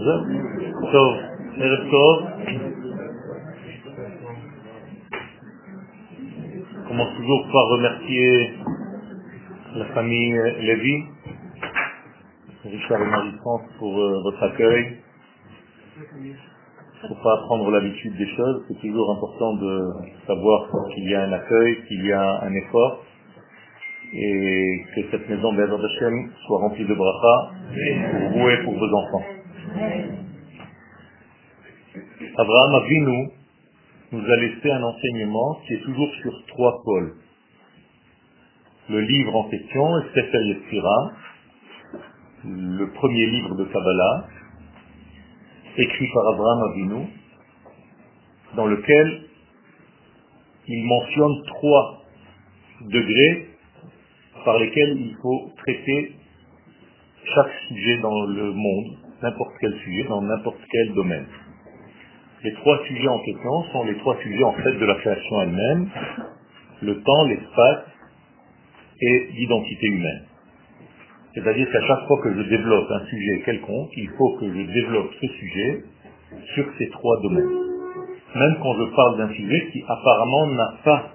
טוב, ערב טוב. Je commence toujours par remercier la famille Lévy, Richard et Marie-France pour votre accueil. Il ne faut pas prendre l'habitude des choses, c'est toujours important de savoir qu'il y a un accueil, qu'il y a un effort, et que cette maison Be'ezrat Hashem soit remplie de bracha pour vous et pour vos enfants. Abraham Avinu nous a laissé un enseignement qui est toujours sur 3 pôles. Le livre en question est Sefer Yetzira, le premier livre de Kabbalah, écrit par Abraham Avinu, dans lequel il mentionne 3 degrés par lesquels il faut traiter chaque sujet dans le monde, n'importe quel sujet, dans n'importe quel domaine. Les 3 sujets en question sont les 3 sujets en fait de la création elle-même, le temps, l'espace et l'identité humaine. C'est-à-dire qu'à chaque fois que je développe un sujet quelconque, il faut que je développe ce sujet sur ces 3 domaines. Même quand je parle d'un sujet qui apparemment n'a pas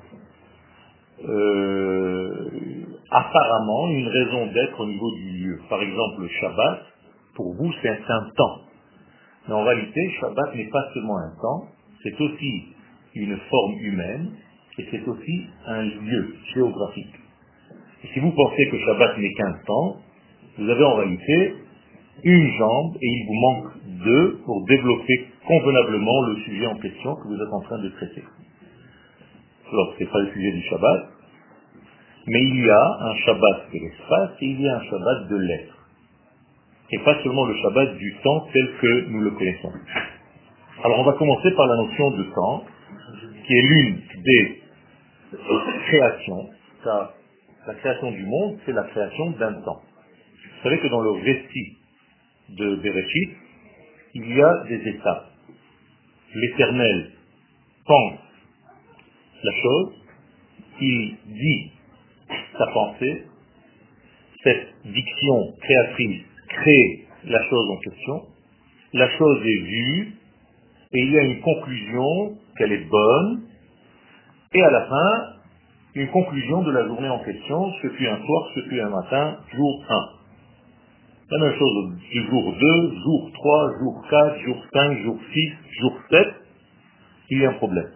apparemment une raison d'être au niveau du lieu. Par exemple, le Shabbat, pour vous, c'est un temps. Mais en réalité, Shabbat n'est pas seulement un temps, c'est aussi une forme humaine et c'est aussi un lieu géographique. Et si vous pensez que Shabbat n'est qu'un temps, vous avez en réalité une jambe et il vous manque 2 pour développer convenablement le sujet en question que vous êtes en train de traiter. Alors, ce n'est pas le sujet du Shabbat, mais il y a un Shabbat de l'espace et il y a un Shabbat de l'être. Et pas seulement le Shabbat du temps tel que nous le connaissons. Alors on va commencer par la notion de temps, qui est l'une des créations, car la création du monde, c'est la création d'un temps. Vous savez que dans le récit de Bereshit, il y a des étapes. L'Éternel pense la chose, il dit sa pensée, cette diction créatrice crée la chose en question, la chose est vue, et il y a une conclusion qu'elle est bonne, et à la fin, une conclusion de la journée en question, ce fut un soir, ce fut un matin, jour 1. La même chose du jour 2, jour 3, jour 4, jour 5, jour 6, jour 7, il y a un problème.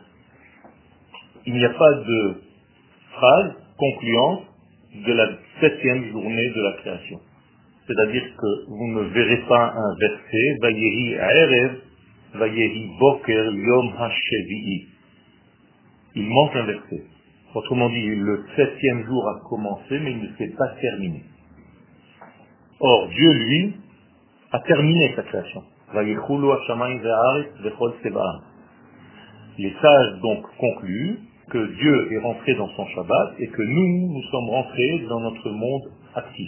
Il n'y a pas de phrase concluante de la 7e journée de la création. C'est-à-dire que vous ne verrez pas un verset, Vayehi Ha'erev, Vayehi Boker Yom HaShevi'i. Il manque un verset. Autrement dit, le 7e jour a commencé, mais il ne s'est pas terminé. Or, Dieu, lui, a terminé sa création. Vayechulu Hashamayim ve'aretz vechol tzeba'am. Les sages donc concluent que Dieu est rentré dans son Shabbat et que nous sommes rentrés dans notre monde actif.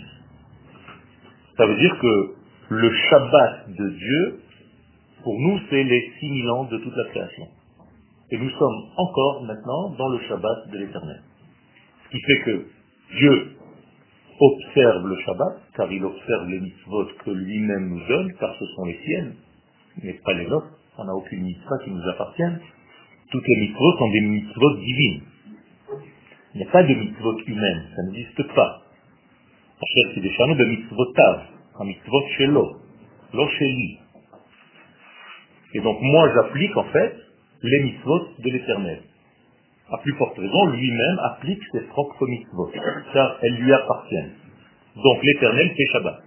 Ça veut dire que le Shabbat de Dieu, pour nous, c'est les 6000 ans de toute la création. Et nous sommes encore maintenant dans le Shabbat de l'Éternel. Ce qui fait que Dieu observe le Shabbat, car il observe les mitzvot que lui-même nous donne, car ce sont les siennes, mais pas les nôtres. On n'a aucune mitzvah qui nous appartienne. Toutes les mitzvot sont des mitzvot divines. Il n'y a pas de mitzvot humaines, ça n'existe pas. C'est des chanous de mitzvotav, un mitzvot shelo, lo sheli. Et donc moi j'applique en fait les mitzvot de l'Éternel. À plus forte raison, lui-même applique ses propres mitzvot, car elles lui appartiennent. Donc l'Éternel fait Shabbat.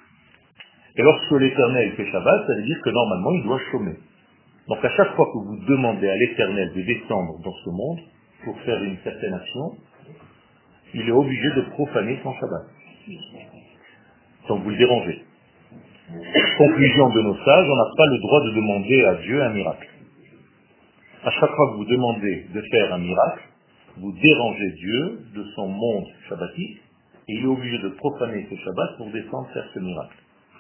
Et lorsque l'Éternel fait Shabbat, ça veut dire que normalement il doit chômer. Donc à chaque fois que vous demandez à l'Éternel de descendre dans ce monde pour faire une certaine action, il est obligé de profaner son Shabbat. Donc vous le dérangez. Conclusion de nos sages, on n'a pas le droit de demander à Dieu un miracle. À chaque fois que vous demandez de faire un miracle, vous dérangez Dieu de son monde shabbatique et il est obligé de profaner ce Shabbat pour descendre faire ce miracle.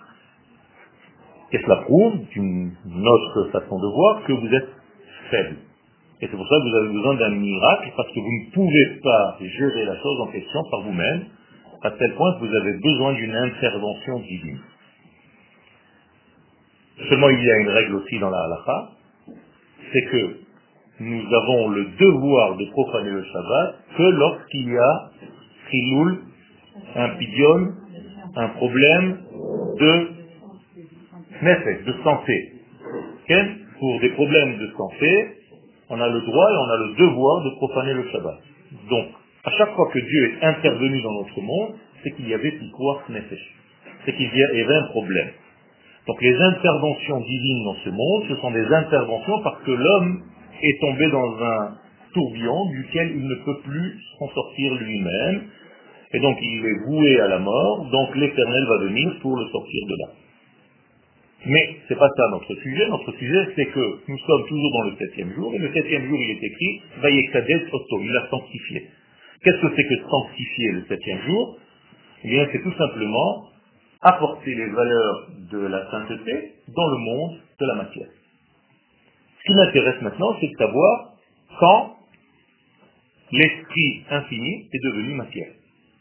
Et cela prouve, d'une autre façon de voir, que vous êtes faible. Et c'est pour ça que vous avez besoin d'un miracle, parce que vous ne pouvez pas gérer la chose en question par vous-même, à tel point que vous avez besoin d'une intervention divine. Seulement il y a une règle aussi dans la halakha, c'est que nous avons le devoir de profaner le Shabbat que lorsqu'il y a chilul, un pidion, un problème de nefesh, de santé. Okay? Pour des problèmes de santé, on a le droit et on a le devoir de profaner le Shabbat. Donc, à chaque fois que Dieu est intervenu dans notre monde, c'est qu'il y avait pikuach nefesh. C'est qu'il y avait un problème. Donc les interventions divines dans ce monde, ce sont des interventions parce que l'homme est tombé dans un tourbillon duquel il ne peut plus s'en sortir lui-même. Et donc il est voué à la mort, donc l'Éternel va venir pour le sortir de là. Mais c'est pas ça notre sujet. Notre sujet, c'est que nous sommes toujours dans le 7e jour, et le 7e jour, il est écrit, Vayekadez Oto, il a sanctifié. Qu'est-ce que c'est que sanctifier le 7e jour? Eh bien, c'est tout simplement apporter les valeurs de la sainteté dans le monde de la matière. Ce qui m'intéresse maintenant, c'est de savoir quand l'esprit infini est devenu matière.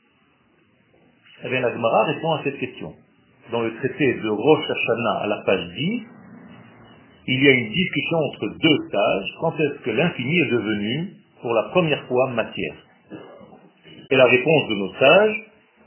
Eh bien, la Gemara répond à cette question. Dans le traité de Rosh Hashanah, à la page 10, il y a une discussion entre deux sages. Quand est-ce que l'infini est devenu, pour la première fois, matière? Et la réponse de nos sages,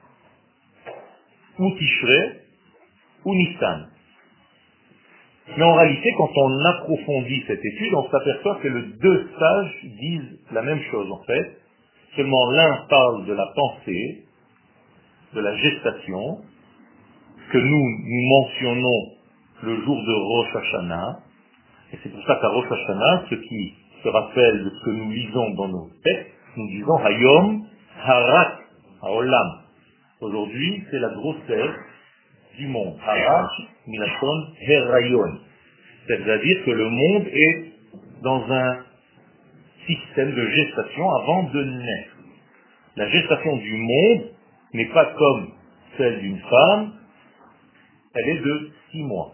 ou Tishrei, ou Nissan. Mais en réalité, quand on approfondit cette étude, on s'aperçoit que les deux sages disent la même chose en fait. Seulement l'un parle de la pensée, de la gestation, que nous mentionnons le jour de Rosh Hashanah. Et c'est pour ça qu'à Rosh Hashanah, ceux qui se rappellent de ce que nous lisons dans nos textes, nous disons Hayom Harat Haolam. Aujourd'hui, c'est la grossesse du monde. Harat Milachon Herayon. C'est-à-dire que le monde est dans un système de gestation avant de naître. La gestation du monde n'est pas comme celle d'une femme, elle est de 6 mois.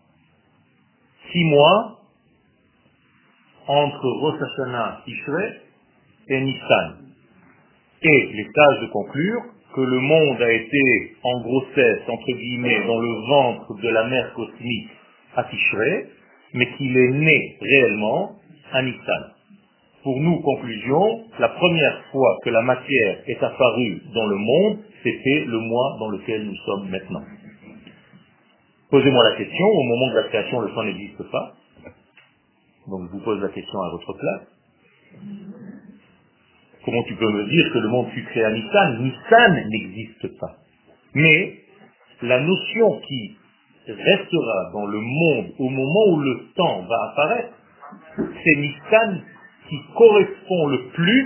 6 mois entre Rosh Hashanah, Tishrei et Nissan. Et les sages de conclure que le monde a été en grossesse, entre guillemets, dans le ventre de la mère cosmique à Tishrei, mais qu'il est né réellement à Nissan. Pour nous, conclusion, la première fois que la matière est apparue dans le monde, c'était le mois dans lequel nous sommes maintenant. Posez-moi la question, au moment de la création, le temps n'existe pas. Donc je vous pose la question à votre place. Comment tu peux me dire que le monde fut créé à Nissan? Nissan n'existe pas. Mais la notion qui restera dans le monde au moment où le temps va apparaître, c'est Nissan qui correspond le plus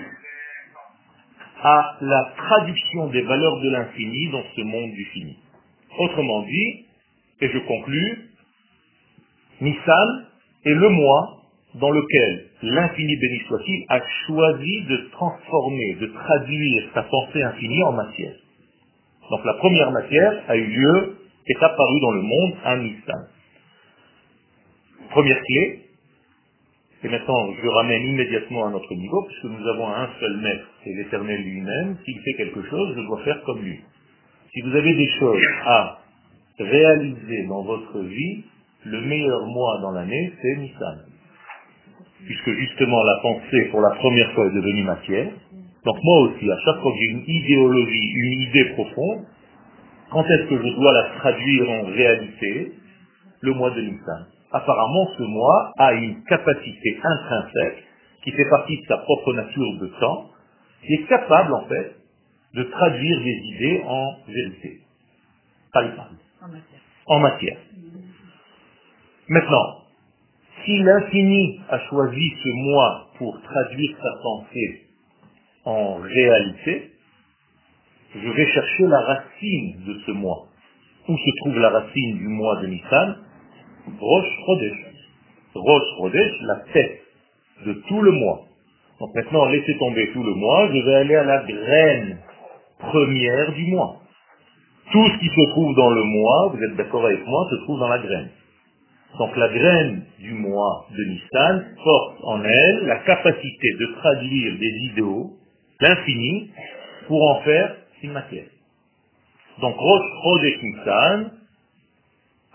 à la traduction des valeurs de l'infini dans ce monde du fini. Autrement dit, et je conclus, Nissan est le mois dans lequel l'infini béni soit-il a choisi de transformer, de traduire sa pensée infinie en matière. Donc la première matière a eu lieu, est apparue dans le monde à Nissan. Première clé, et maintenant je ramène immédiatement à notre niveau, puisque nous avons un seul maître, c'est l'Éternel lui-même. S'il fait quelque chose, je dois faire comme lui. Si vous avez des choses à réaliser dans votre vie, le meilleur mois dans l'année, c'est Nissan. Puisque justement la pensée pour la première fois est devenue matière. Donc moi aussi, à chaque fois que j'ai une idéologie, une idée profonde, quand est-ce que je dois la traduire en réalité? Le mois de Nissan. Apparemment, ce mois a une capacité intrinsèque, qui fait partie de sa propre nature de temps, qui est capable en fait de traduire des idées en vérité. Palpable. En matière. Maintenant, si l'infini a choisi ce mois pour traduire sa pensée en réalité, je vais chercher la racine de ce mois. Où se trouve la racine du mois de Nissan? Rosh Chodesh. Rosh Chodesh, la tête de tout le mois. Donc maintenant, laissez tomber tout le mois, je vais aller à la graine première du mois. Tout ce qui se trouve dans le mois, vous êtes d'accord avec moi, se trouve dans la graine. Donc la graine du mois de Nissan porte en elle la capacité de traduire des idéaux, l'infini, pour en faire une matière. Donc Rosh Chodesh Nissan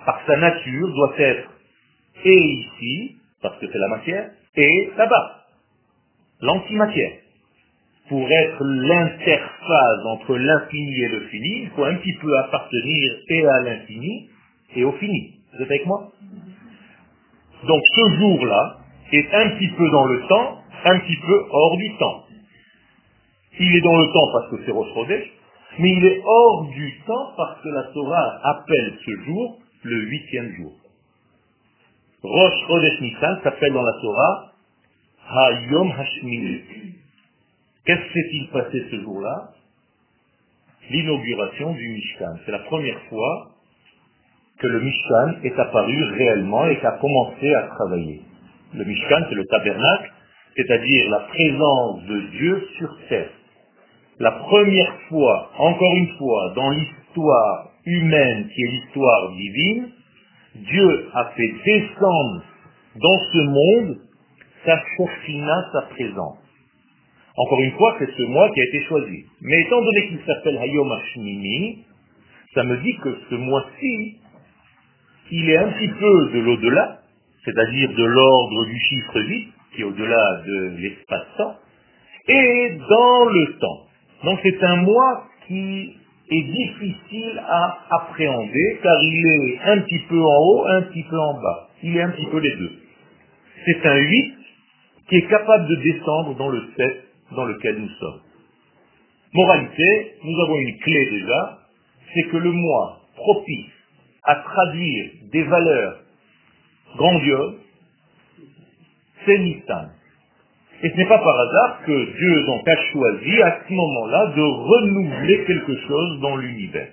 Par sa nature, doit être et ici, parce que c'est la matière, et là-bas, l'antimatière. Pour être l'interface entre l'infini et le fini, il faut un petit peu appartenir et à l'infini et au fini. Vous êtes avec moi? Donc ce jour-là est un petit peu dans le temps, un petit peu hors du temps. Il est dans le temps parce que c'est Rosh Chodesh, mais il est hors du temps parce que la Torah appelle ce jour le 8e jour. Rosh Chodesh Nissan s'appelle dans la Torah Hayom Hashmini. Qu'est-ce qui s'est-il passé ce jour-là? L'inauguration du Mishkan. C'est la première fois que le Mishkan est apparu réellement et qu'a commencé à travailler. Le Mishkan, c'est le tabernacle, c'est-à-dire la présence de Dieu sur terre. La première fois, encore une fois, dans l'histoire humaine qui est l'histoire divine, Dieu a fait descendre dans ce monde sa Shekhinah, sa présence. Encore une fois, c'est ce mois qui a été choisi. Mais étant donné qu'il s'appelle Hayom Hashmini, ça me dit que ce mois-ci, il est un petit peu de l'au-delà, c'est-à-dire de l'ordre du chiffre 8, qui est au-delà de l'espace-temps, et dans le temps. Donc c'est un mois qui est difficile à appréhender, car il est un petit peu en haut, un petit peu en bas. Il est un petit peu les deux. C'est un 8 qui est capable de descendre dans le 7 dans lequel nous sommes. Moralité, nous avons une clé déjà, c'est que le mois propice à traduire des valeurs grandioses, c'est Nissan. Et ce n'est pas par hasard que Dieu donc a choisi à ce moment-là de renouveler quelque chose dans l'univers.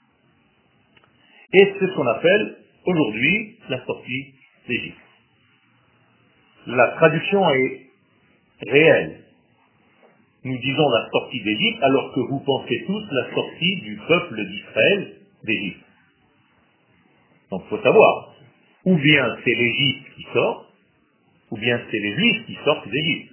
Et c'est ce qu'on appelle aujourd'hui la sortie d'Égypte. La traduction est réelle. Nous disons la sortie d'Égypte alors que vous pensez tous la sortie du peuple d'Israël d'Égypte. Donc il faut savoir, ou bien c'est l'Égypte qui sort, ou bien c'est les Juifs qui sortent d'Égypte.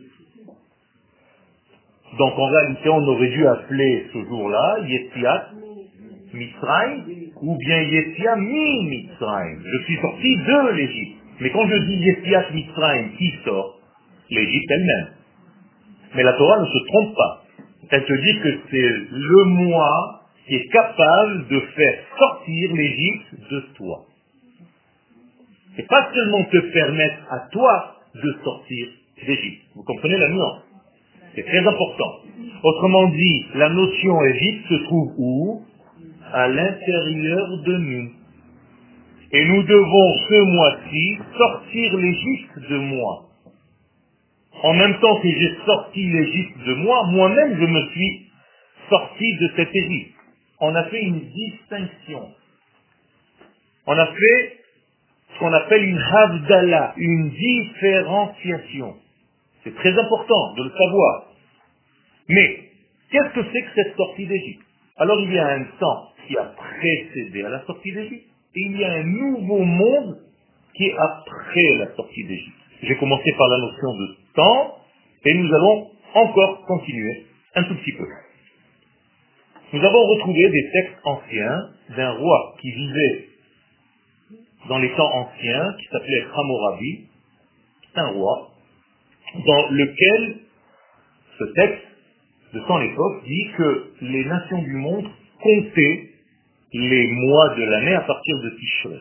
Donc en réalité on aurait dû appeler ce jour-là Yetziat Mitzrayim, ou bien Yetziat mi Mitzrayim. Je suis sorti de l'Égypte. Mais quand je dis Yetziat Mitzrayim, qui sort? L'Égypte elle-même. Mais la Torah ne se trompe pas. Elle te dit que c'est le moi qui est capable de faire sortir l'Égypte de toi. Et pas seulement te permettre à toi de sortir d'Égypte. Vous comprenez la nuance? C'est très important. Autrement dit, la notion Égypte se trouve où? À l'intérieur de nous. Et nous devons ce mois-ci sortir l'Égypte de moi. En même temps que j'ai sorti l'Égypte de moi, moi-même je me suis sorti de cette Égypte. On a fait une distinction. On a fait ce qu'on appelle une havdala, une différenciation. C'est très important de le savoir. Mais, qu'est-ce que c'est que cette sortie d'Égypte? Alors il y a un temps qui a précédé à la sortie d'Égypte, et il y a un nouveau monde qui est après la sortie d'Égypte. J'ai commencé par la notion de temps, et nous allons encore continuer un tout petit peu. Nous avons retrouvé des textes anciens d'un roi qui vivait dans les temps anciens, qui s'appelait Hammurabi, un roi, dans lequel ce texte de temps l'époque dit que les nations du monde comptaient les mois de l'année à partir de Tishrei.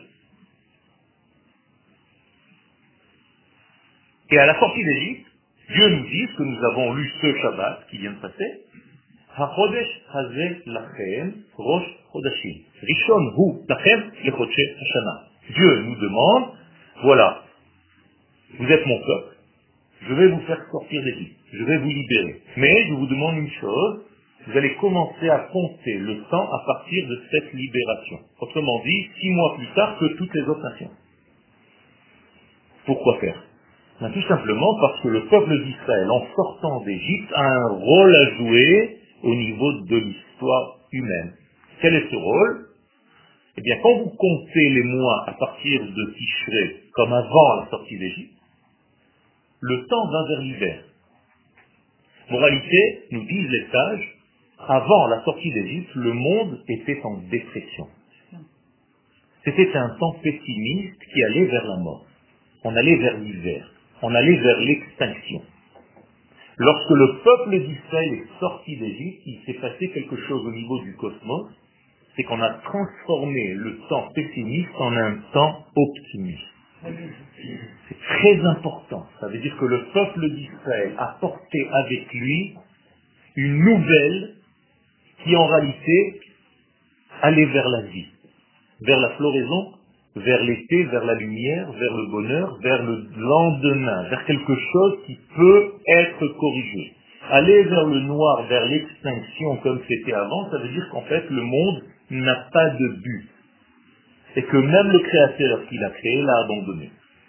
Et à la sortie d'Égypte, Dieu nous dit, ce que nous avons lu ce Shabbat qui vient de passer, HaChodesh hazeh lachem rosh chodashim. Rishon hu lachem lechodche hashana. Dieu nous demande, voilà, vous êtes mon peuple, je vais vous faire sortir d'Égypte, je vais vous libérer. Mais je vous demande une chose, vous allez commencer à compter le temps à partir de cette libération. Autrement dit, 6 mois plus tard que toutes les autres nations. Pourquoi faire? Tout simplement parce que le peuple d'Israël, en sortant d'Égypte, a un rôle à jouer au niveau de l'histoire humaine. Quel est ce rôle? Eh bien, quand vous comptez les mois à partir de Tishrei, comme avant la sortie d'Égypte, le temps va vers l'hiver. Moralité, nous disent les sages, avant la sortie d'Égypte, le monde était en dépression. C'était un temps pessimiste qui allait vers la mort. On allait vers l'hiver. On allait vers l'extinction. Lorsque le peuple d'Israël est sorti d'Égypte, il s'est passé quelque chose au niveau du cosmos, c'est qu'on a transformé le temps pessimiste en un temps optimiste. C'est très important. Ça veut dire que le peuple d'Israël a porté avec lui une nouvelle qui en réalité allait vers la vie, vers la floraison, vers l'été, vers la lumière, vers le bonheur, vers le lendemain, vers quelque chose qui peut être corrigé. Aller vers le noir, vers l'extinction comme c'était avant, ça veut dire qu'en fait le monde n'a pas de but. Et que même le Créateur qui l'a créé l'a abandonné.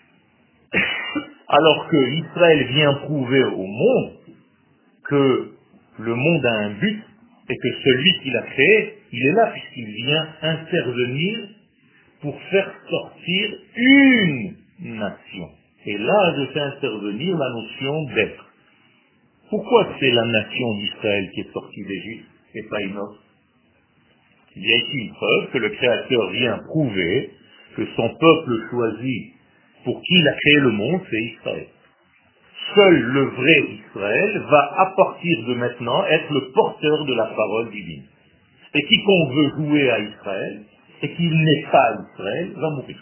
Alors que Israël vient prouver au monde que le monde a un but et que celui qui l'a créé, il est là puisqu'il vient intervenir pour faire sortir une nation. Et là, je fais intervenir la notion d'être. Pourquoi c'est la nation d'Israël qui est sortie d'Égypte et pas une autre? Il y a ici une preuve que le Créateur vient prouver que son peuple choisi pour qui il a créé le monde, c'est Israël. Seul le vrai Israël va à partir de maintenant être le porteur de la parole divine. Et quiconque veut jouer à Israël, et qui n'est pas Israël, va mourir.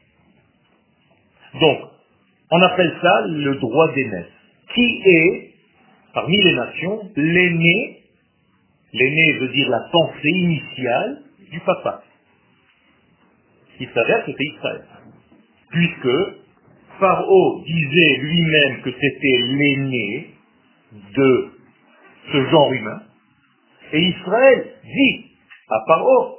Donc, on appelle ça le droit d'aînesse. Qui est, parmi les nations, l'aîné? L'aîné veut dire la pensée initiale du papa. Il s'avère que c'est Israël. Puisque Pharaon disait lui-même que c'était l'aîné de ce genre humain, et Israël dit à Pharaon,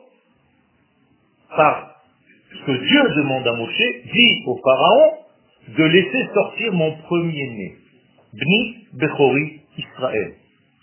par ce que Dieu demande à Moshe, dit au Pharaon de laisser sortir mon premier-né, Bni Bechori Israël.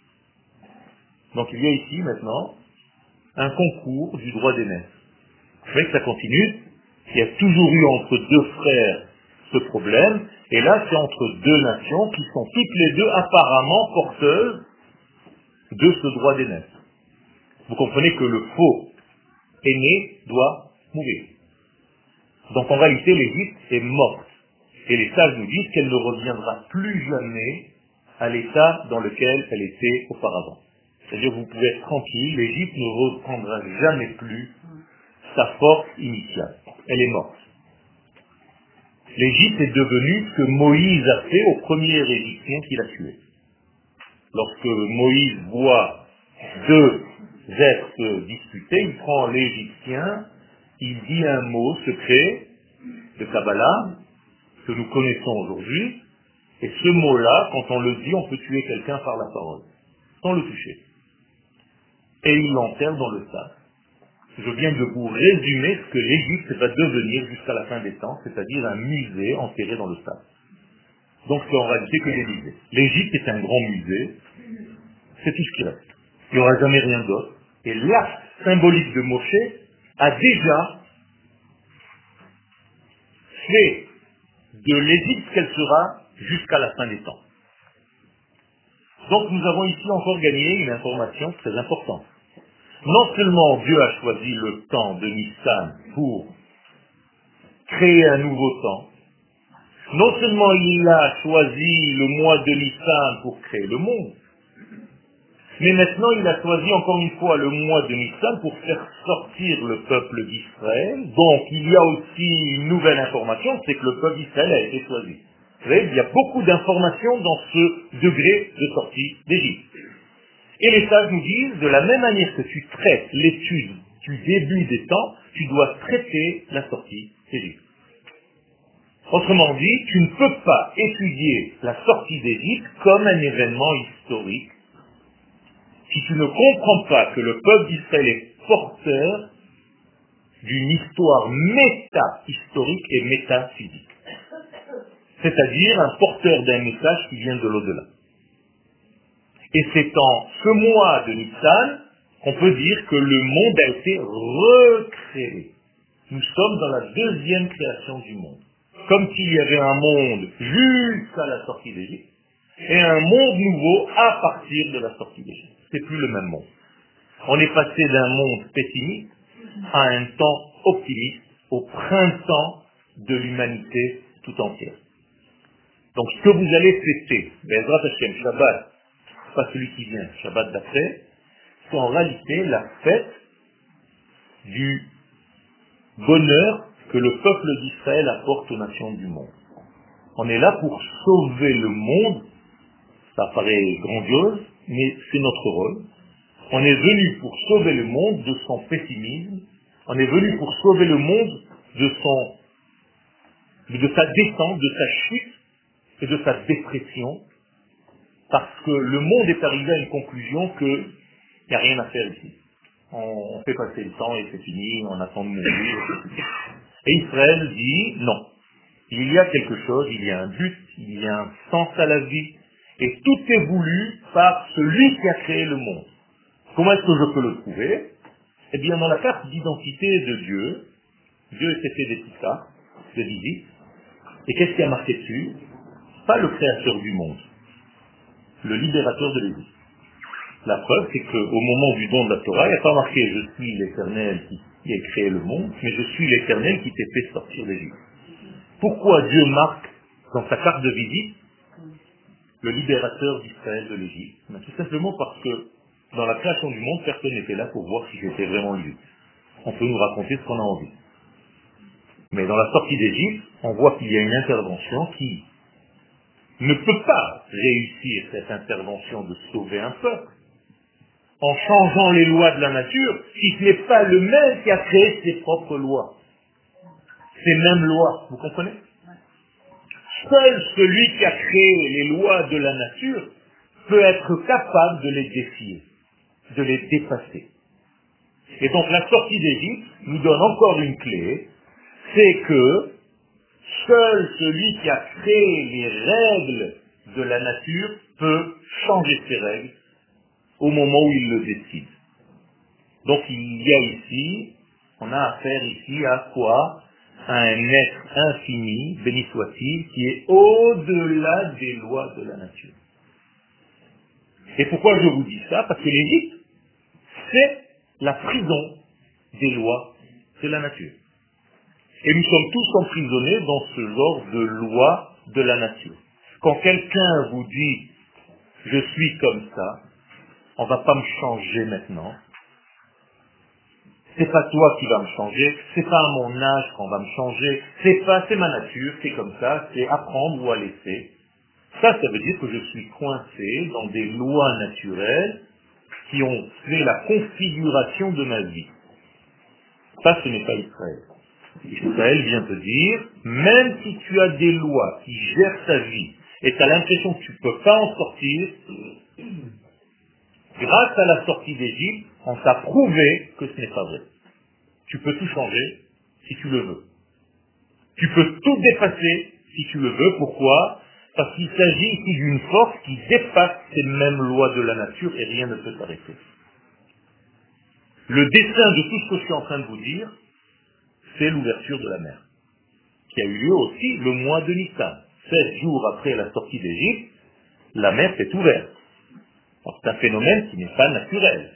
Donc il y a ici maintenant un concours du droit d'aînesse. Vous voyez que ça continue. Il y a toujours eu entre deux frères ce problème, et là c'est entre deux nations qui sont toutes les deux apparemment porteuses de ce droit d'aînesse. Vous comprenez que le faux aîné doit mourir. Donc en réalité l'Égypte est morte. Et les sages nous disent qu'elle ne reviendra plus jamais à l'état dans lequel elle était auparavant. C'est-à-dire que vous pouvez être tranquille, l'Égypte ne reprendra jamais plus sa force initiale. Elle est morte. L'Égypte est devenue ce que Moïse a fait au premier Égyptien qu'il a tué. Lorsque Moïse voit deux êtres se disputer, il prend l'Égyptien, il dit un mot secret de Kabbalah que nous connaissons aujourd'hui, et ce mot-là, quand on le dit, on peut tuer quelqu'un par la parole, sans le toucher. Et il l'enterre dans le sable. Je viens de vous résumer ce que l'Égypte va devenir jusqu'à la fin des temps, c'est-à-dire un musée enterré dans le sable. Donc c'est en réalité que des musées. L'Égypte est un grand musée, c'est tout ce qui reste. Il n'y aura jamais rien d'autre. Et l'acte symbolique de Moshe a déjà fait de l'Égypte ce qu'elle sera jusqu'à la fin des temps. Donc nous avons ici encore gagné une information très importante. Non seulement Dieu a choisi le temps de Nissan pour créer un nouveau temps, non seulement il a choisi le mois de Nissan pour créer le monde, mais maintenant il a choisi encore une fois le mois de Nissan pour faire sortir le peuple d'Israël. Donc il y a aussi une nouvelle information, c'est que le peuple d'Israël a été choisi. Vous voyez, il y a beaucoup d'informations dans ce degré de sortie d'Égypte. Et les sages nous disent, de la même manière que tu traites l'étude du début des temps, tu dois traiter la sortie d'Égypte. Autrement dit, tu ne peux pas étudier la sortie d'Égypte comme un événement historique si tu ne comprends pas que le peuple d'Israël est porteur d'une histoire méta-historique et métaphysique. C'est-à-dire un porteur d'un message qui vient de l'au-delà. Et c'est en ce mois de Nissan qu'on peut dire que le monde a été recréé. Nous sommes dans la deuxième création du monde. Comme s'il y avait un monde jusqu'à la sortie d'Égypte et un monde nouveau à partir de la sortie d'Égypte. C'est plus le même monde. On est passé d'un monde pessimiste à un temps optimiste au printemps de l'humanité tout entière. Donc ce que vous allez fêter, Be'ezrat Hashem, Shabbat, pas celui qui vient, Shabbat d'après, c'est en réalité la fête du bonheur que le peuple d'Israël apporte aux nations du monde. On est là pour sauver le monde, ça paraît grandiose, mais c'est notre rôle. On est venu pour sauver le monde de son pessimisme, on est venu pour sauver le monde de sa descente, de sa chute et de sa dépression, parce que le monde est arrivé à une conclusion qu'il n'y a rien à faire ici. On fait passer le temps et c'est fini, on attend de mourir. Et Israël dit non. Il y a quelque chose, il y a un but, il y a un sens à la vie, et tout est voulu par celui qui a créé le monde. Comment est-ce que je peux le trouver? Eh bien, dans la carte d'identité de Dieu, Dieu s'est fait des petites cartes de visite, et qu'est-ce qui a marqué dessus? Pas le créateur du monde, le libérateur de l'Égypte. La preuve, c'est qu'au moment du don de la Torah, il n'y a pas marqué « Je suis l'Éternel qui a créé le monde », mais « Je suis l'Éternel qui t'ai fait sortir d'Égypte ». Pourquoi Dieu marque dans sa carte de visite le libérateur d'Israël de l'Égypte? Tout simplement parce que dans la création du monde, personne n'était là pour voir si c'était vraiment lui. On peut nous raconter ce qu'on a envie. Mais dans la sortie d'Égypte, on voit qu'il y a une intervention qui ne peut pas réussir, cette intervention de sauver un peuple, en changeant les lois de la nature, si ce n'est pas le même qui a créé ses propres lois. Ces mêmes lois, vous comprenez? Seul celui qui a créé les lois de la nature peut être capable de les défier, de les dépasser. Et donc la sortie d'Égypte nous donne encore une clé, c'est que seul celui qui a créé les règles de la nature peut changer ces règles au moment où il le décide. Donc il y a ici, on a affaire ici à quoi? À un être infini, béni soit-il, qui est au-delà des lois de la nature. Et pourquoi je vous dis ça? Parce que l'Égypte, c'est la prison des lois de la nature. Et nous sommes tous emprisonnés dans ce genre de loi de la nature. Quand quelqu'un vous dit « je suis comme ça », on ne va pas me changer maintenant. C'est pas toi qui vas me changer, c'est pas à mon âge qu'on va me changer, c'est ma nature, c'est comme ça, c'est à prendre ou à laisser. Ça veut dire que je suis coincé dans des lois naturelles qui ont fait la configuration de ma vie. Ça, ce n'est pas Israël. Israël vient te dire, même si tu as des lois qui gèrent ta vie et tu as l'impression que tu ne peux pas en sortir, grâce à la sortie d'Égypte, on t'a prouvé que ce n'est pas vrai. Tu peux tout changer si tu le veux. Tu peux tout dépasser si tu le veux. Pourquoi? Parce qu'il s'agit ici d'une force qui dépasse ces mêmes lois de la nature et rien ne peut t'arrêter. Le dessein de tout ce que je suis en train de vous dire, c'est l'ouverture de la mer, qui a eu lieu aussi le mois de Nissan. 16 jours après la sortie d'Égypte, la mer s'est ouverte. C'est un phénomène qui n'est pas naturel.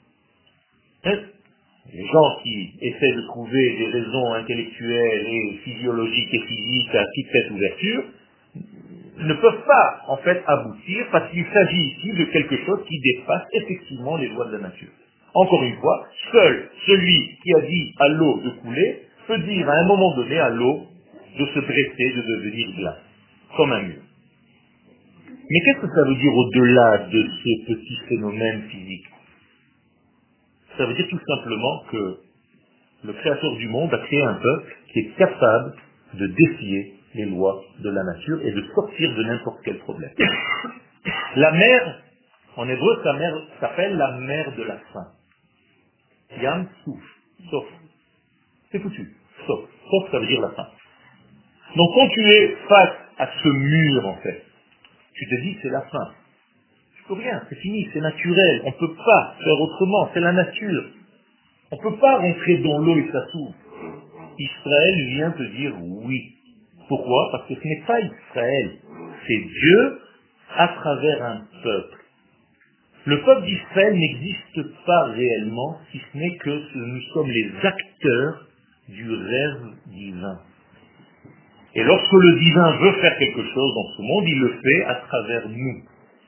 Les gens qui essaient de trouver des raisons intellectuelles et physiologiques et physiques à cette ouverture ne peuvent pas, en fait, aboutir parce qu'il s'agit ici de quelque chose qui dépasse effectivement les lois de la nature. Encore une fois, seul celui qui a dit à l'eau de couler peut dire à un moment donné à l'eau de se dresser, de devenir glace, comme un mur. Mais qu'est-ce que ça veut dire au-delà de ce petit phénomène physique? Ça veut dire tout simplement que le créateur du monde a créé un peuple qui est capable de défier les lois de la nature et de sortir de n'importe quel problème. La mer, en hébreu, sa mer s'appelle la mer de la faim. Yam souf, sauf. C'est foutu, sauf. Sauf, ça veut dire la faim. Donc quand tu es face à ce mur, en fait, tu te dis c'est la faim. Je peux rien, c'est fini, c'est naturel. On ne peut pas faire autrement, c'est la nature. On ne peut pas rentrer dans l'eau et ça s'ouvre. Israël vient te dire oui. Pourquoi? Parce que ce n'est pas Israël, c'est Dieu à travers un peuple. Le peuple d'Israël n'existe pas réellement, si ce n'est que nous sommes les acteurs du rêve divin. Et lorsque le divin veut faire quelque chose dans ce monde, il le fait à travers nous,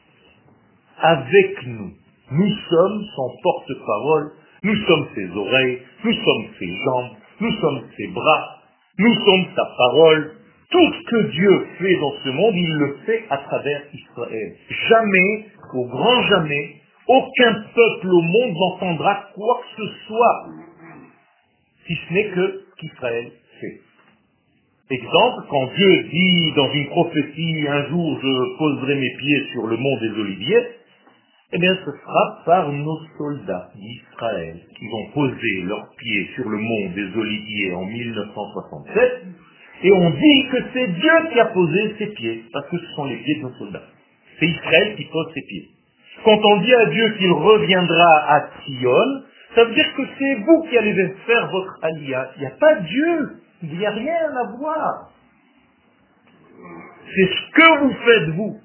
avec nous. Nous sommes son porte-parole, nous sommes ses oreilles, nous sommes ses jambes, nous sommes ses bras, nous sommes sa parole. Tout ce que Dieu fait dans ce monde, il le fait à travers Israël. Jamais, au grand jamais, aucun peuple au monde n'entendra quoi que ce soit, si ce n'est que ce qu'Israël fait. Exemple, quand Dieu dit dans une prophétie, un jour je poserai mes pieds sur le mont des Oliviers, eh bien ce sera par nos soldats d'Israël qui vont poser leurs pieds sur le mont des Oliviers en 1967, et on dit que c'est Dieu qui a posé ses pieds, parce que ce sont les pieds de nos soldats. C'est Israël qui pose ses pieds. Quand on dit à Dieu qu'il reviendra à Sion, ça veut dire que c'est vous qui allez faire votre aliyah. Il n'y a pas Dieu, il n'y a rien à voir. C'est ce que vous faites vous.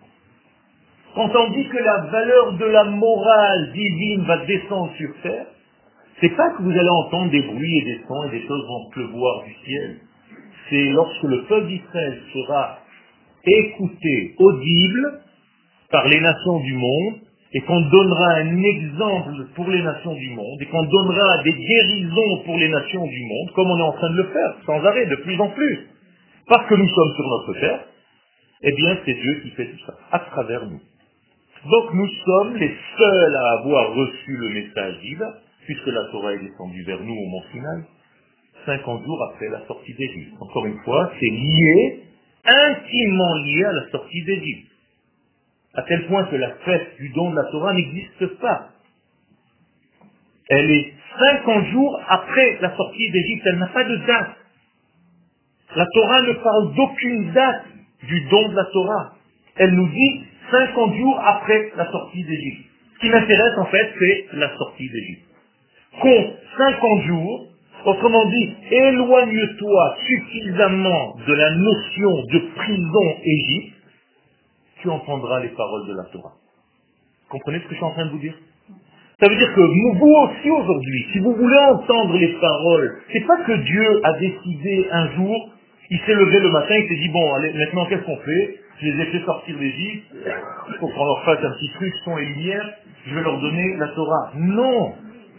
Quand on dit que la valeur de la morale divine va descendre sur terre, c'est pas que vous allez entendre des bruits et des sons et des choses vont pleuvoir du ciel. C'est lorsque le peuple d'Israël sera écouté, audible, par les nations du monde, et qu'on donnera un exemple pour les nations du monde, et qu'on donnera des guérisons pour les nations du monde, comme on est en train de le faire, sans arrêt, de plus en plus. Parce que nous sommes sur notre terre, eh bien c'est Dieu qui fait tout ça, à travers nous. Donc nous sommes les seuls à avoir reçu le message divin, puisque la Torah est descendue vers nous au Mont Sinaï, 50 jours après la sortie d'Égypte. Encore une fois, c'est lié, intimement lié à la sortie d'Égypte. À tel point que la fête du don de la Torah n'existe pas. Elle est 50 jours après la sortie d'Égypte, elle n'a pas de date. La Torah ne parle d'aucune date du don de la Torah. Elle nous dit 50 jours après la sortie d'Égypte. Ce qui m'intéresse en fait, c'est la sortie d'Égypte. Compte 50 jours, autrement dit, éloigne-toi suffisamment de la notion de prison Égypte, tu entendras les paroles de la Torah. Vous comprenez ce que je suis en train de vous dire? Ça veut dire que vous aussi aujourd'hui, si vous voulez entendre les paroles, c'est pas que Dieu a décidé un jour, il s'est levé le matin, il s'est dit, bon, allez, maintenant qu'est-ce qu'on fait? Je les ai fait sortir d'Égypte, il faut qu'on leur fasse un petit truc, son et lumière, je vais leur donner la Torah. Non!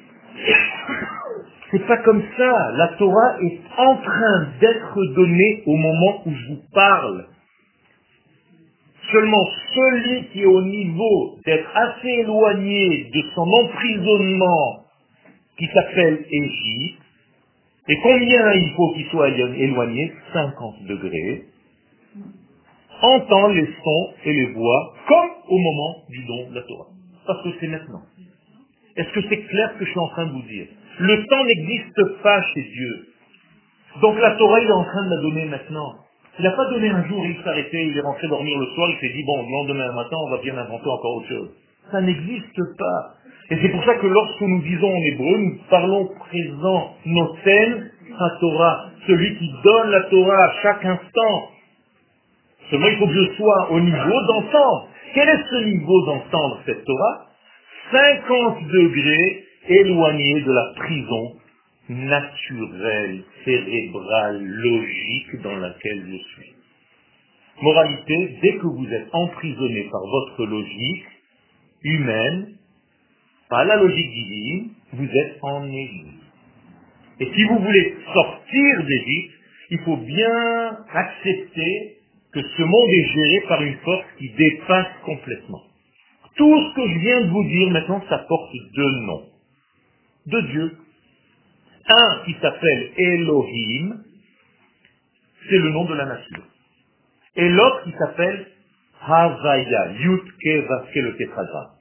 C'est pas comme ça. La Torah est en train d'être donnée au moment où je vous parle. Seulement celui qui est au niveau d'être assez éloigné de son emprisonnement qui s'appelle Égypte, et combien il faut qu'il soit éloigné? 50 degrés, entend les sons et les voix comme au moment du don de la Torah. Parce que c'est maintenant. Est-ce que c'est clair ce que je suis en train de vous dire? Le temps n'existe pas chez Dieu. Donc la Torah, il est en train de la donner maintenant. Il n'a pas donné un jour, il s'est arrêté, il est rentré dormir le soir, il s'est dit, bon, le lendemain matin, on va bien inventer encore autre chose. Ça n'existe pas. Et c'est pour ça que lorsque nous disons en hébreu, nous parlons présent, noten, la Torah, celui qui donne la Torah à chaque instant. Seulement, il faut que je sois au niveau d'entendre. Quel est ce niveau d'entendre cette Torah? 50 degrés éloigné de la prison naturelle, cérébrale, logique dans laquelle je suis. Moralité, dès que vous êtes emprisonné par votre logique humaine, par la logique divine, vous êtes en Égypte. Et si vous voulez sortir d'Égypte, il faut bien accepter que ce monde est géré par une force qui dépasse complètement. Tout ce que je viens de vous dire maintenant, ça porte deux noms. De Dieu. Un qui s'appelle Elohim, c'est le nom de la nature. Et l'autre qui s'appelle Havaya, Yud-Ke, Vav-Ke, le tétragramme.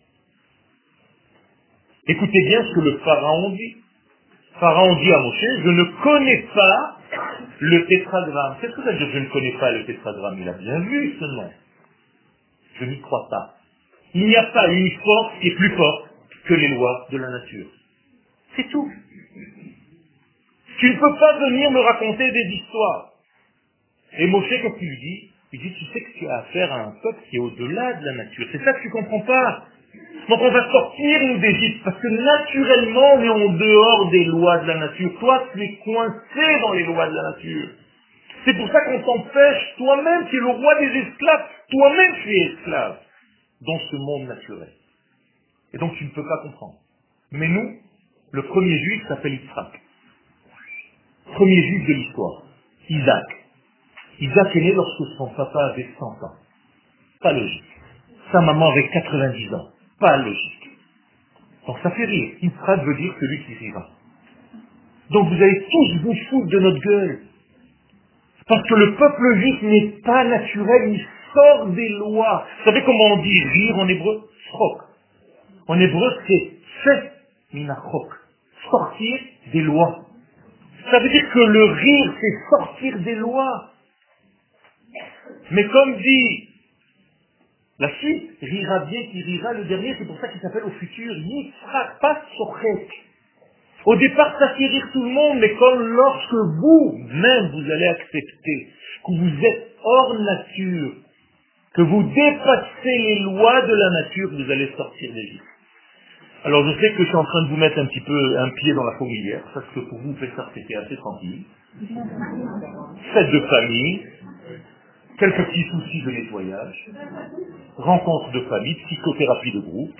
Écoutez bien ce que le Pharaon dit. Pharaon dit à Moshe, je ne connais pas le tétragramme. Qu'est-ce que ça veut dire, je ne connais pas le tétragramme? Il a bien vu ce nom. Je n'y crois pas. Il n'y a pas une force qui est plus forte que les lois de la nature. C'est tout. Tu ne peux pas venir me raconter des histoires. Et Moshe, qu'est-ce qu'il lui dit? Il dit, tu sais que tu as affaire à un peuple qui est au-delà de la nature. C'est ça que tu comprends pas. Donc on va sortir, nous, d'Égypte, parce que naturellement, on est en dehors des lois de la nature. Toi, tu es coincé dans les lois de la nature. C'est pour ça qu'on t'empêche, toi-même, tu es le roi des esclaves, toi-même tu es esclave dans ce monde naturel. Et donc tu ne peux pas comprendre. Mais nous, le premier juif s'appelle Yitzhak. Premier juif de l'histoire, Isaac. Isaac est né lorsque son papa avait 100 ans. Pas logique. Sa maman avait 90 ans. Pas logique. Donc ça fait rire. Yitzhak veut dire celui qui rira. Donc vous allez tous vous foutre de notre gueule. Parce que le peuple juif n'est pas naturel, il sort des lois. Vous savez comment on dit rire en hébreu? Srok. En hébreu, c'est fait minachok. Sortir des lois. Ça veut dire que le rire, c'est sortir des lois. Mais comme dit la suite, rira bien qui rira, le dernier, c'est pour ça qu'il s'appelle au futur Yitzhak, pas Sochek. Au départ, ça fait rire tout le monde, mais comme lorsque vous-même, vous allez accepter que vous êtes hors nature, que vous dépassez les lois de la nature, vous allez sortir d'Égypte. Alors je sais que je suis en train de vous mettre un petit peu un pied dans la fourmilière, parce que pour vous, Pessah, c'était assez tranquille. Fête de famille, quelques petits soucis de nettoyage, rencontre de famille, psychothérapie de groupe.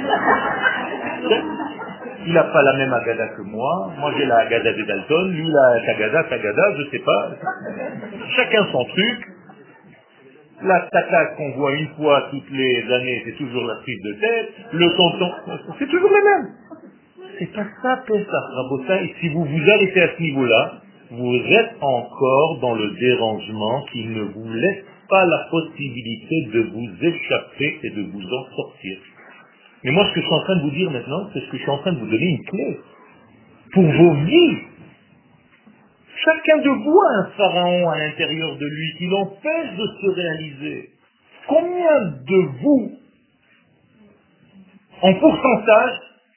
Il n'a pas la même agada que moi j'ai la agada des Dalton, lui la tagada, je sais pas. Chacun son truc. La tata qu'on voit une fois toutes les années, c'est toujours la prise de tête. Le tonton, c'est toujours le même. C'est pas ça, Pessah, Rabota. Et si vous vous arrêtez à ce niveau-là, vous êtes encore dans le dérangement qui ne vous laisse pas la possibilité de vous échapper et de vous en sortir. Mais moi, ce que je suis en train de vous dire maintenant, c'est ce que je suis en train de vous donner une clé pour vos vies. Chacun de vous a un pharaon à l'intérieur de lui qui l'empêche de se réaliser. Combien de vous, en pourcentage,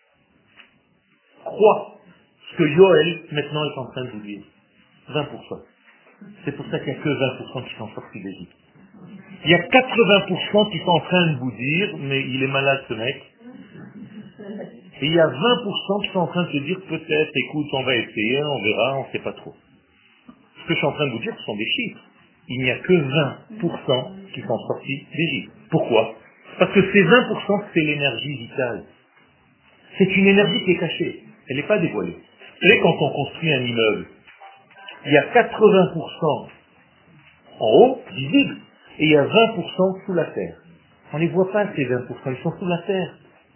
croient ce que Yoël, maintenant, est en train de vous dire? 20%. C'est pour ça qu'il n'y a que 20% qui sont sortis d'Égypte. Il y a 80% qui sont en train de vous dire, mais il est malade ce mec. Et il y a 20% qui sont en train de se dire, peut-être, écoute, on va essayer, on verra, on ne sait pas trop. Ce que je suis en train de vous dire, ce sont des chiffres. Il n'y a que 20% qui sont sortis d'Égypte. Pourquoi? Parce que ces 20%, c'est l'énergie vitale. C'est une énergie qui est cachée. Elle n'est pas dévoilée. Vous savez, quand on construit un immeuble, il y a 80% en haut, visibles, et il y a 20% sous la terre. On ne les voit pas, ces 20%, ils sont sous la terre.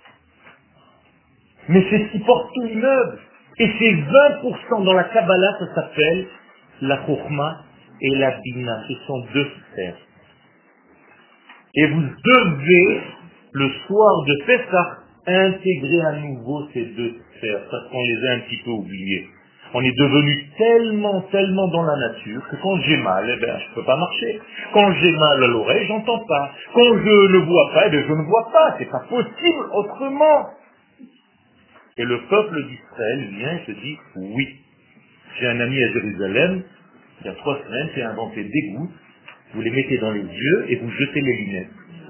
Mais c'est ce qui porte tout l'immeuble. Et ces 20% dans la Kabbalah, ça s'appelle la Chokhma et la Bina. Ce sont deux sphères. Et vous devez, le soir de Pessah, intégrer à nouveau ces deux sphères, parce qu'on les a un petit peu oubliées. On est devenu tellement dans la nature que quand j'ai mal, je ne peux pas marcher. Quand j'ai mal à l'oreille, j'entends pas. Quand je ne vois pas, je ne vois pas. C'est pas possible autrement. Et le peuple d'Israël vient et se dit, oui. J'ai un ami à Jérusalem, il y a 3 semaines, qui a inventé des gouttes, vous les mettez dans les yeux et vous jetez les lunettes.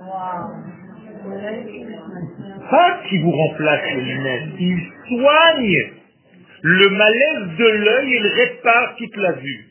Pas qui vous remplace les lunettes, il soigne le malaise de l'œil et il répare toute la vue.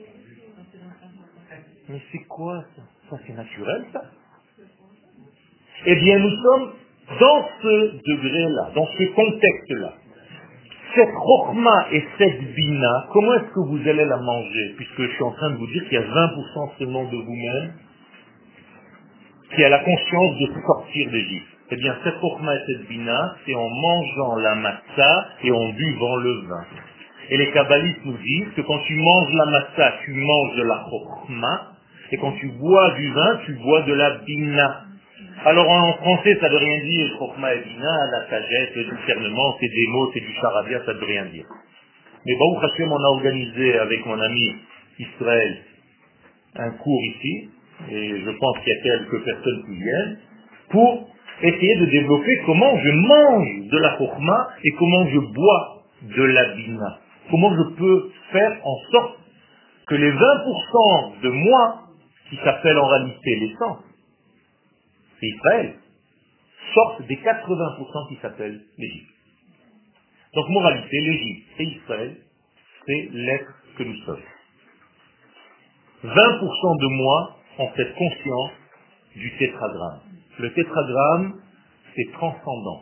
Mais c'est quoi ça? Ça c'est naturel ça? Eh bien nous sommes dans ce degré-là, dans ce contexte-là. Cette chokhma et cette bina, comment est-ce que vous allez la manger? Puisque je suis en train de vous dire qu'il y a 20% seulement de vous-même qui a la conscience de sortir d'Égypte. Eh bien, cette chokhma et cette bina, c'est en mangeant la matzah et en buvant le vin. Et les kabbalistes nous disent que quand tu manges la matzah, tu manges de la chokhma, et quand tu bois du vin, tu bois de la bina. Alors en français, ça ne veut rien dire, chokhma et bina, la sagesse, le discernement, c'est des mots, c'est du charabia, ça ne veut rien dire. Mais Baruch Hashem, on a organisé avec mon ami Israël un cours ici, et je pense qu'il y a quelques personnes qui viennent, pour essayer de développer comment je mange de la chokhma et comment je bois de la bina. Comment je peux faire en sorte que les 20% de moi, qui s'appellent en réalité l'essence, c'est Israël, sortent des 80% qui s'appellent l'Égypte. Donc moralité, l'Égypte et Israël, c'est l'être que nous sommes. 20% de moi ont cette conscience du tétragramme. Le tétragramme, c'est transcendant.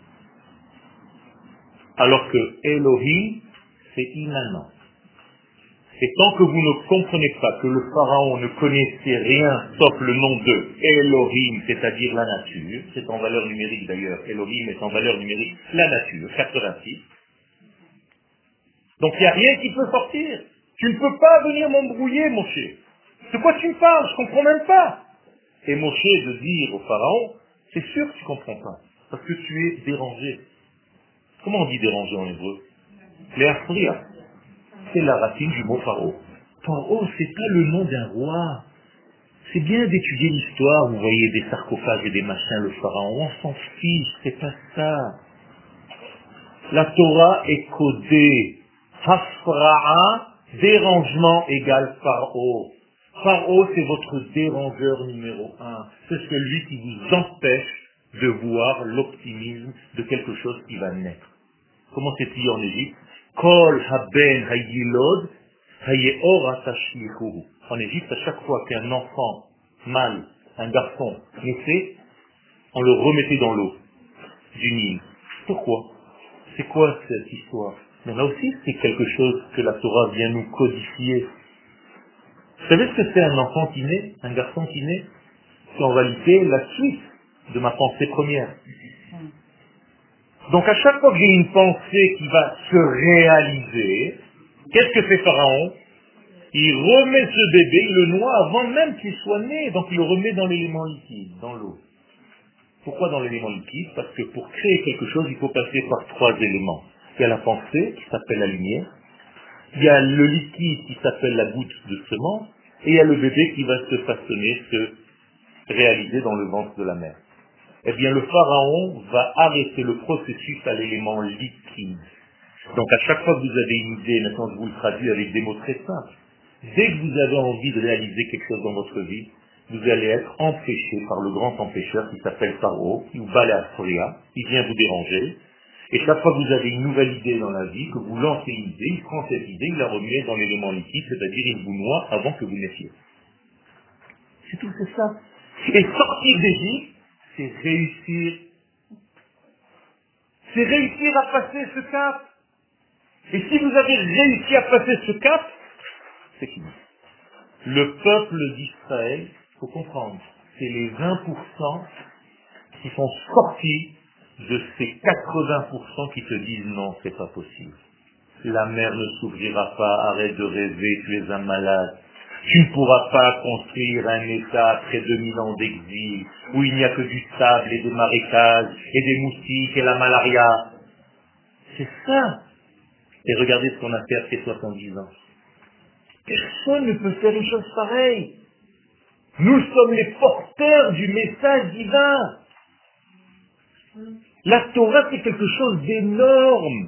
Alors que Elohim, c'est immanent. Et tant que vous ne comprenez pas que le pharaon ne connaissait rien sauf le nom de Elohim, c'est-à-dire la nature, c'est en valeur numérique d'ailleurs, Elohim est en valeur numérique la nature, 86. Donc il n'y a rien qui peut sortir. Tu ne peux pas venir m'embrouiller, Moshe. De quoi tu me parles? Je ne comprends même pas. Et Moshe de dire au pharaon, c'est sûr que tu ne comprends pas, parce que tu es dérangé. Comment on dit dérangé en hébreu? Léafria. C'est la racine du mot pharaon. Pharaon, c'est pas le nom d'un roi. C'est bien d'étudier l'histoire, vous voyez des sarcophages et des machins, le pharaon, on s'en fiche, c'est pas ça. La Torah est codée. Hafra'a, dérangement égale pharaon. Pharaon, c'est votre dérangeur numéro un. C'est celui qui vous empêche de voir l'optimisme de quelque chose qui va naître. Comment c'est dit en Égypte? Kol haben hayilod hayeora tashlichuhu. En Égypte, à chaque fois qu'un enfant mâle, un garçon, naissait, on le remettait dans l'eau du Nil. Pourquoi? C'est quoi cette histoire? Mais là aussi, c'est quelque chose que la Torah vient nous codifier. Vous savez ce que c'est un enfant qui naît, un garçon qui naît? C'est en réalité la suite de ma pensée première. Donc à chaque fois que j'ai une pensée qui va se réaliser, qu'est-ce que fait Pharaon? Il remet ce bébé, il le noie avant même qu'il soit né, donc il le remet dans l'élément liquide, dans l'eau. Pourquoi dans l'élément liquide? Parce que pour créer quelque chose, il faut passer par trois éléments. Il y a la pensée, qui s'appelle la lumière, il y a le liquide qui s'appelle la goutte de semence, et il y a le bébé qui va se façonner, se réaliser dans le ventre de la mère. Eh bien, le pharaon va arrêter le processus à l'élément liquide. Donc, à chaque fois que vous avez une idée, maintenant je vous le traduis avec des mots très simples, dès que vous avez envie de réaliser quelque chose dans votre vie, vous allez être empêché par le grand empêcheur qui s'appelle Pharaon, ou Baléastria, il vient vous déranger, et chaque fois que vous avez une nouvelle idée dans la vie, que vous lancez une idée, il prend cette idée, il la remet dans l'élément liquide, c'est-à-dire il vous noie avant que vous naissiez. C'est tout, c'est ça. Et sortir d'Égypte, c'est réussir. C'est réussir à passer ce cap. Et si vous avez réussi à passer ce cap, c'est fini. Le peuple d'Israël, il faut comprendre, c'est les 20% qui sont sortis de ces 80% qui te disent non, c'est pas possible. La mer ne s'ouvrira pas, arrête de rêver, tu es un malade. Tu ne pourras pas construire un État après 2000 ans d'exil, où il n'y a que du sable et des marécages, et des moustiques et la malaria. C'est ça. Et regardez ce qu'on a fait après 70 ans. Personne ne peut faire une chose pareille. Nous sommes les porteurs du message divin. La Torah, c'est quelque chose d'énorme.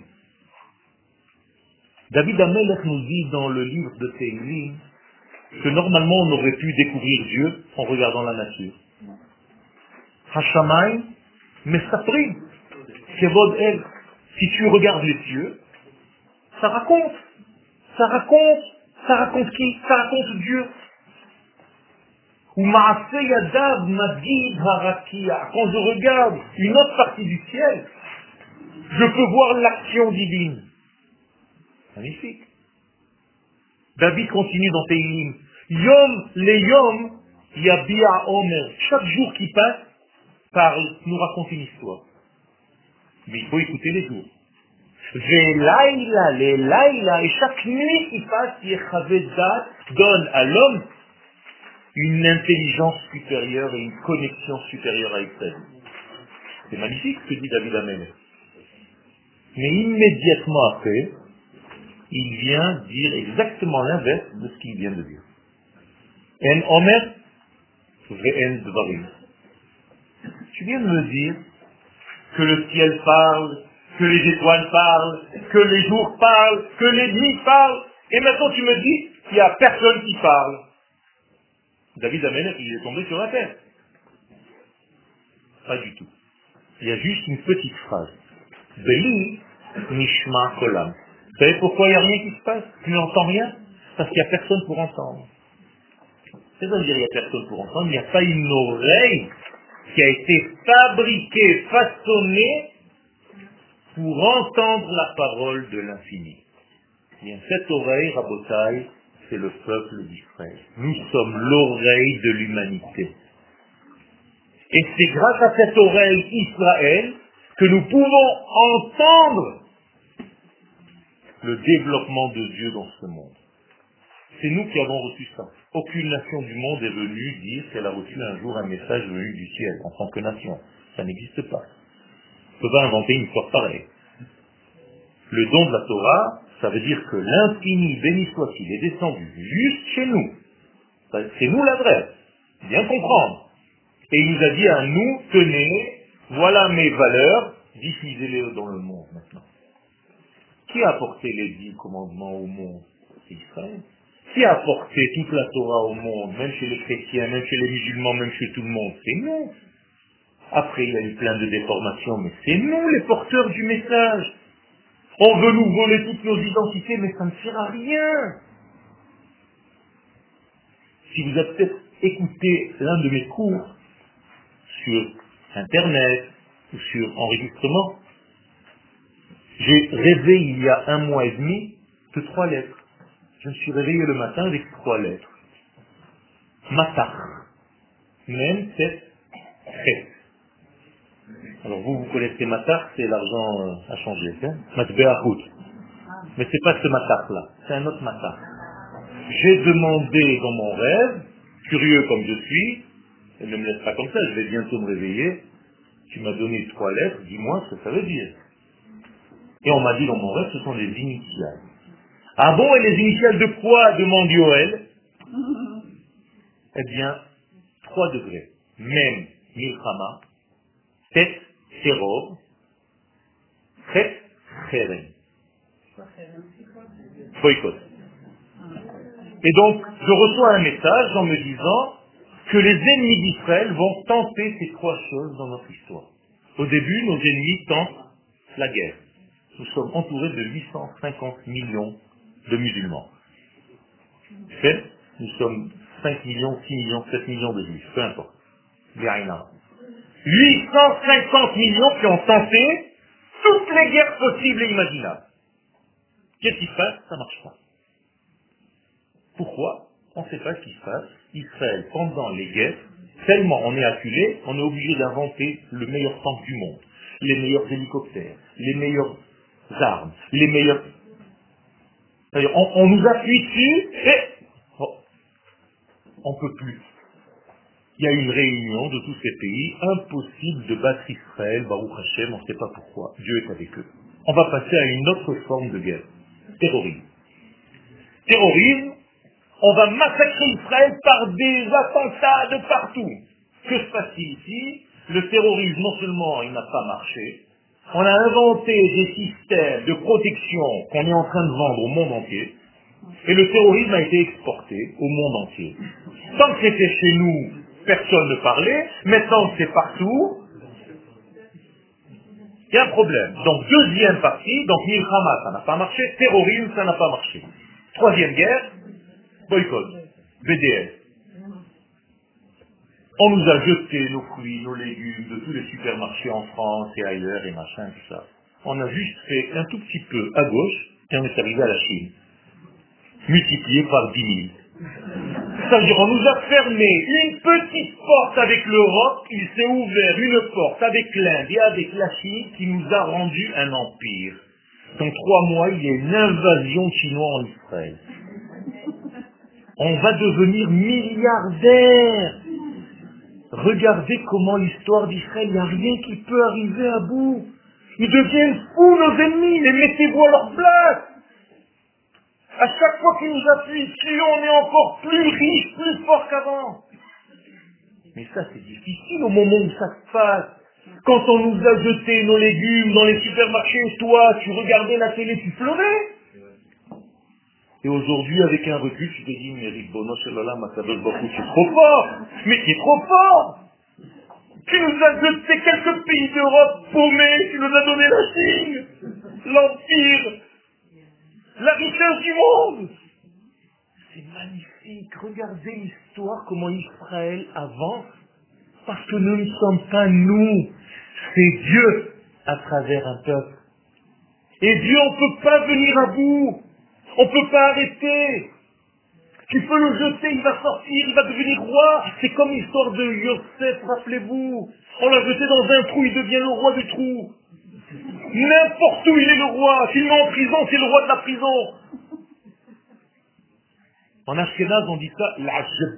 David Amelech nous dit dans le livre de Teilim que normalement on aurait pu découvrir Dieu en regardant la nature. Hashamayim Mesaprim Kevod El. Si tu regardes les cieux, ça raconte. Ça raconte. Ça raconte qui? Ça raconte Dieu. Ou Maaseh Yadav Magid Harakia. Quand je regarde une autre partie du ciel, je peux voir l'action divine. Magnifique. David continue dans Teilim. Yom le Yom Yabia Omer. Chaque jour qui passe parle, nous raconte une histoire. Mais il faut écouter les jours. Velaïla, les laïla, et chaque nuit qui passe, Yechavedat donne à l'homme une intelligence supérieure et une connexion supérieure à Israël. C'est magnifique ce que dit David Amelech. Mais immédiatement après, il vient dire exactement l'inverse de ce qu'il vient de dire. En Omer, ve'en dvarim. Tu viens de me dire que le ciel parle, que les étoiles parlent, que les jours parlent, que les nuits parlent, et maintenant tu me dis qu'il n'y a personne qui parle. David Amelech, il est tombé sur la tête. Pas du tout. Il y a juste une petite phrase. Beli nishma kolam. Vous savez pourquoi il n'y a rien qui se passe? Tu n'entends rien? Parce qu'il n'y a personne pour entendre. C'est-à-dire il n'y a personne pour entendre, il n'y a pas une oreille qui a été fabriquée, façonnée pour entendre la parole de l'infini. Bien, cette oreille, Rabotai, c'est le peuple d'Israël. Nous sommes l'oreille de l'humanité. Et c'est grâce à cette oreille Israël que nous pouvons entendre le développement de Dieu dans ce monde. C'est nous qui avons reçu ça. Aucune nation du monde est venue dire qu'elle a reçu un jour un message venu du ciel en tant que nation. Ça n'existe pas. On ne peut pas inventer une histoire pareille. Le don de la Torah, ça veut dire que l'infini, béni soit-il, est descendu juste chez nous. C'est nous l'adresse. Bien comprendre. Et il nous a dit à nous, tenez, voilà mes valeurs, diffusez-les dans le monde maintenant. Qui a apporté les 10 commandements au monde? C'est Israël. Qui a apporté toute la Torah au monde, même chez les chrétiens, même chez les musulmans, même chez tout le monde? C'est nous. Après, il y a eu plein de déformations, mais c'est nous les porteurs du message. On veut nous voler toutes nos identités, mais ça ne sert à rien. Si vous avez peut-être écouté l'un de mes cours sur Internet ou sur enregistrement, j'ai rêvé il y a 1 mois et demi de 3 lettres. Je me suis réveillé le matin avec 3 lettres. Matar. Même cette chet. Alors vous connaissez Matar, c'est l'argent à changer. Hein? Matbea Hout. Mais c'est pas ce Matar-là, c'est un autre Matar. J'ai demandé dans mon rêve, curieux comme je suis, et ne me laisse pas comme ça, je vais bientôt me réveiller, tu m'as donné 3 lettres, dis-moi ce que ça veut dire. Et on m'a dit dans mon rêve, ce sont les initiales. Ah bon, et les initiales de quoi? Demande Yoël. Eh bien, 3 degrés. Même Milchama, Tet Terror, Chet Cheren. Boycott. Et donc, je reçois un message en me disant que les ennemis d'Israël vont tenter ces 3 choses dans notre histoire. Au début, nos ennemis tentent la guerre. Nous sommes entourés de 850 millions de musulmans. Fait, nous sommes 5 millions, 6 millions, 7 millions de juifs, peu importe. 850 millions qui ont tenté toutes les guerres possibles et imaginables. Qu'est-ce qui se passe? Ça ne marche pas. Pourquoi? On ne sait pas ce qui se passe. Israël, pendant les guerres, tellement on est acculé, on est obligé d'inventer le meilleur tank du monde, les meilleurs hélicoptères, les meilleures armes, les meilleurs... C'est-à-dire, on nous appuie dessus et on ne peut plus. Il y a une réunion de tous ces pays, impossible de battre Israël, Baruch Hashem, on ne sait pas pourquoi. Dieu est avec eux. On va passer à une autre forme de guerre. Terrorisme. Terrorisme, on va massacrer Israël par des attentats de partout. Que se passe-t-il ici? Le terrorisme, non seulement il n'a pas marché, on a inventé des systèmes de protection qu'on est en train de vendre au monde entier, et le terrorisme a été exporté au monde entier. Tant que c'était chez nous, personne ne parlait, maintenant que c'est partout, il y a un problème. Donc deuxième partie, donc Milchama, ça n'a pas marché, terrorisme, ça n'a pas marché. Troisième guerre, boycott, BDS. On nous a jeté nos fruits, nos légumes de tous les supermarchés en France et ailleurs et machin, tout ça. On a juste fait un tout petit peu à gauche et on est arrivé à la Chine. Multiplié par 10 000. C'est-à-dire, on nous a fermé une petite porte avec l'Europe, il s'est ouvert une porte avec l'Inde et avec la Chine qui nous a rendu un empire. Dans 3 mois, il y a une invasion chinoise en Israël. On va devenir milliardaires. Regardez comment l'histoire d'Israël, il n'y a rien qui peut arriver à bout. Ils deviennent fous, nos ennemis, les mettez-vous à leur place. À chaque fois qu'ils nous appuient dessus, on est encore plus riche, plus fort qu'avant. Mais ça, c'est difficile au moment où ça se passe. Quand on nous a jeté nos légumes dans les supermarchés, toi, tu regardais la télé, tu pleurais. Et aujourd'hui, avec un recul, tu te dis, mais Ribono Shalala, Makadosh Baruch Hu, c'est trop fort. Mais c'est trop fort. Tu nous as jeté quelques pays d'Europe paumés, tu nous as donné la Chine, l'Empire, la richesse du monde. C'est magnifique. Regardez l'histoire, comment Israël avance. Parce que nous ne sommes pas nous. C'est Dieu à travers un peuple. Et Dieu, on ne peut pas venir à bout. On ne peut pas arrêter. Tu peux le jeter, il va sortir, il va devenir roi. C'est comme l'histoire de Yosef, rappelez-vous. On l'a jeté dans un trou, il devient le roi du trou. N'importe où il est le roi. S'il met en prison, c'est le roi de la prison. En Ashkenaz, on dit ça, l'ajeb.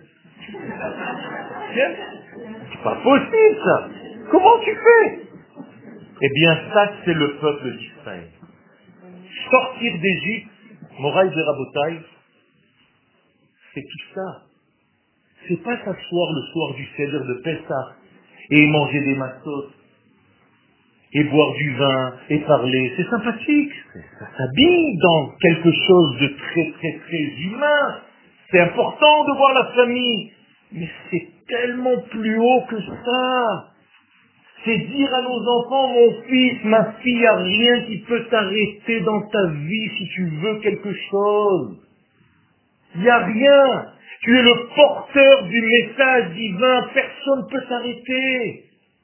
C'est pas possible, ça. Comment tu fais? Eh bien, ça, c'est le peuple d'Israël. Sortir d'Égypte, Moraï de Rabotaï, c'est tout ça. C'est pas s'asseoir le soir du Seder de Pessah et manger des matzot et boire du vin et parler. C'est sympathique. Ça s'habille dans quelque chose de très, très, très humain. C'est important de voir la famille. Mais c'est tellement plus haut que ça. C'est dire à nos enfants, mon fils, ma fille, il n'y a rien qui peut t'arrêter dans ta vie si tu veux quelque chose. Il n'y a rien. Tu es le porteur du message divin. Personne ne peut t'arrêter.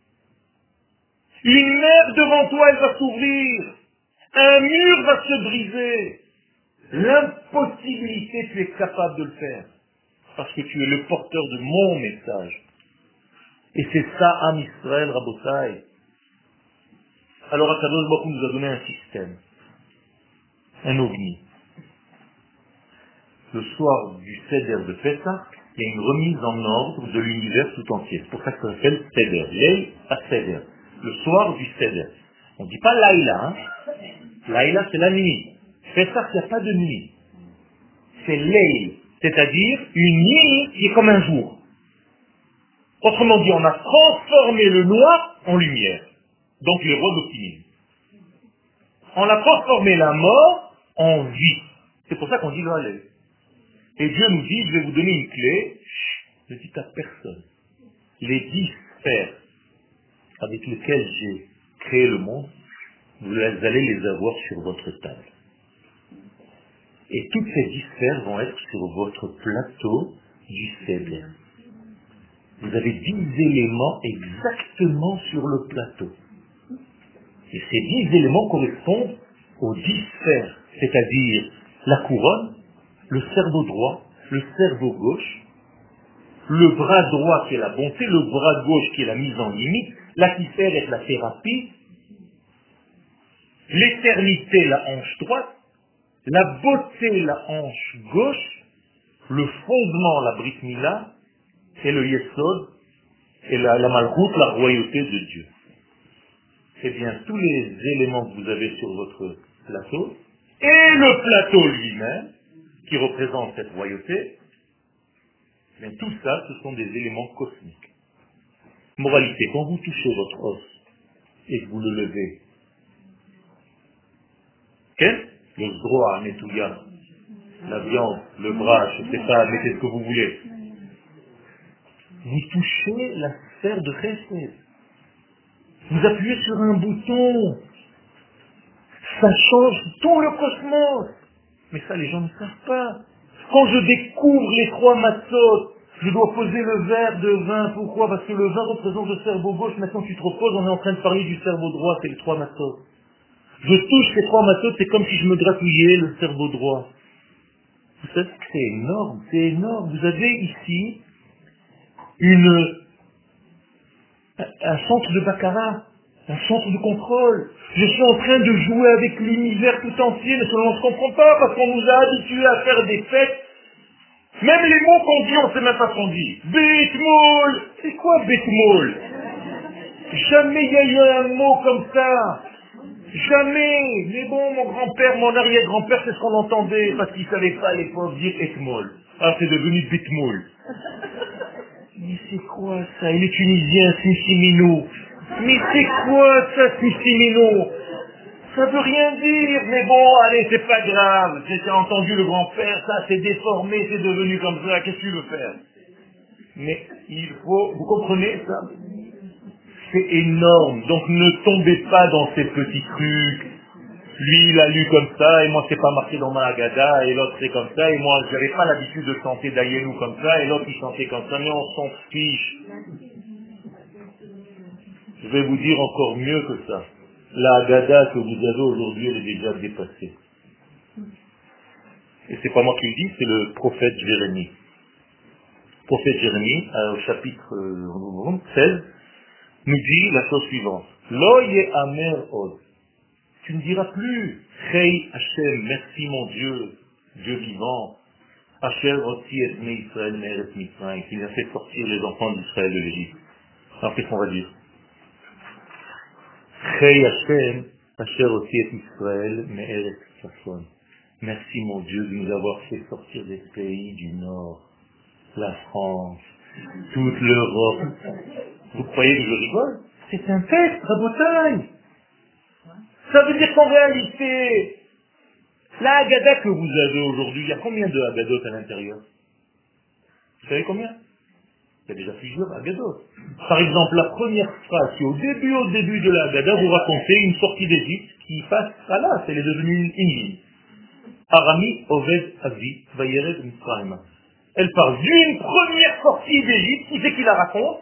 Une mer devant toi, elle va s'ouvrir. Un mur va se briser. L'impossibilité, tu es capable de le faire. Parce que tu es le porteur de mon message. Et c'est ça, Am Israël, Rabotai. Alors, Akadosh Baruch Hu nous a donné un système. Un ovni. Le soir du Seder de Pessah, il y a une remise en ordre de l'univers tout entier. C'est pour ça que ça s'appelle Seder. Leil à Seder. Le soir du Seder. On ne dit pas Laïla, hein. Laïla, c'est la nuit. Pessah, il n'y a pas de nuit. C'est Leil. C'est-à-dire une nuit qui est comme un jour. Autrement dit, on a transformé le noir en lumière. Donc les rois d'optimisme. On a transformé la mort en vie. C'est pour ça qu'on dit Valais. Et Dieu nous dit, je vais vous donner une clé, ne dites à personne. Les 10 sphères avec lesquelles j'ai créé le monde, vous allez les avoir sur votre table. Et toutes ces 10 sphères vont être sur votre plateau du Seder. Vous avez 10 éléments exactement sur le plateau. Et ces 10 éléments correspondent aux 10 sphères, c'est-à-dire la couronne, le cerveau droit, le cerveau gauche, le bras droit qui est la bonté, le bras gauche qui est la mise en limite, la tifère est la thérapie, l'éternité la hanche droite, la beauté la hanche gauche, le fondement la brit mila, et le yesod, et la malchoute, la royauté de Dieu. Eh bien, tous les éléments que vous avez sur votre plateau, et le plateau lui-même, qui représente cette royauté, bien, tout ça, ce sont des éléments cosmiques. Moralité, quand vous touchez votre os, et que vous le levez, le droit, netouya, la viande, le bras, je ne sais pas, mettez ce que vous voulez, vous touchez la sphère de Chesed. Vous appuyez sur un bouton. Ça change tout le cosmos. Mais ça, les gens ne savent pas. Quand je découvre les 3 matzot, je dois poser le verre de vin. Pourquoi? Parce que le vin représente le cerveau gauche. Maintenant, tu te reposes, on est en train de parler du cerveau droit, c'est les 3 matzot. Je touche ces 3 matzot, c'est comme si je me gratouillais le cerveau droit. Vous savez que c'est énorme, c'est énorme. Vous avez ici un centre de baccarat, un centre de contrôle. Je suis en train de jouer avec l'univers tout entier, mais on ne se comprend pas parce qu'on nous a habitués à faire des fêtes. Même les mots qu'on dit, on ne sait même pas ce qu'on dit. Bitmoul! C'est quoi Bitmoul? Jamais il y a eu un mot comme ça. Jamais. Mais bon, mon grand-père, mon arrière-grand-père, c'est ce qu'on entendait parce qu'ils ne savaient pas à l'époque dire Etmoul. Ah, c'est devenu Bitmoul. Mais c'est quoi ça? Il est tunisien, Sissimino. Mais c'est quoi ça, Sissimino? Ça veut rien dire, mais bon, allez, c'est pas grave. J'ai entendu le grand-père, ça s'est déformé, c'est devenu comme ça, qu'est-ce que tu veux faire? Mais il faut, vous comprenez ça? C'est énorme. Donc ne tombez pas dans ces petits trucs. Lui, il a lu comme ça, et moi, c'est pas marqué dans ma Haggadah, et l'autre, c'est comme ça, et moi, j'avais pas l'habitude de chanter Dayenu comme ça, et l'autre, il chantait comme ça, mais on s'en fiche. Je vais vous dire encore mieux que ça. La Haggadah que vous avez aujourd'hui, elle est déjà dépassée. Et c'est pas moi qui le dis, c'est le prophète Jérémie. Le prophète Jérémie, au chapitre 16, nous dit la chose suivante. Lo ye'amer od. Tu ne diras plus, Chei Hashem, merci mon Dieu, Dieu vivant, Hashem oti et me Israël me'eret Mitzrayim, qui a fait sortir les enfants d'Israël de l'Égypte. Alors qu'est-ce qu'on va dire? Chei Hashem, Hashem oti et Israël me'eret Safon. Merci mon Dieu de nous avoir fait sortir des pays du Nord, la France, toute l'Europe. Vous croyez que je rigole? C'est un texte, Rabotaille. Ça veut dire qu'en réalité, la Haggadah que vous avez aujourd'hui, il y a combien de Haggadot à l'intérieur? Vous savez combien? Il y a déjà plusieurs Haggadot. Par exemple, la première phrase, c'est au début de la Haggadah, vous racontez une sortie d'Égypte qui passe à là, elle est devenue une ligne. Arami Oved Avi Vayered Mitzrayim. Elle parle d'une première sortie d'Égypte, qui c'est qui la raconte?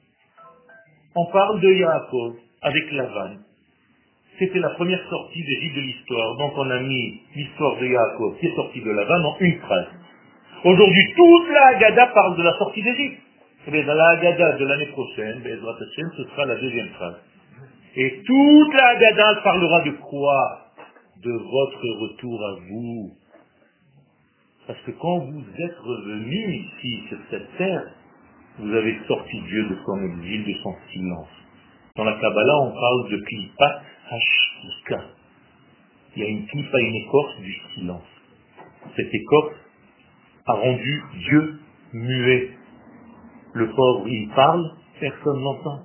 On parle de Yaakov avec Lavan. C'était la première sortie d'Égypte de l'histoire. Donc on a mis l'histoire de Yaakov qui est sorti de Lavan en une phrase. Aujourd'hui, toute la Haggadah parle de la sortie d'Égypte. Et dans la Haggadah de l'année prochaine, Be'ezrat Hashem, ce sera la deuxième phrase. Et toute la Haggadah parlera de quoi? De votre retour à vous. Parce que quand vous êtes revenus ici, sur cette terre, vous avez sorti Dieu de son exil, de son silence. Dans la Kabbalah, on parle de Klipat Hashika. Il y a une klipa, une écorce du silence. Cette écorce a rendu Dieu muet. Le pauvre, il parle, personne n'entend.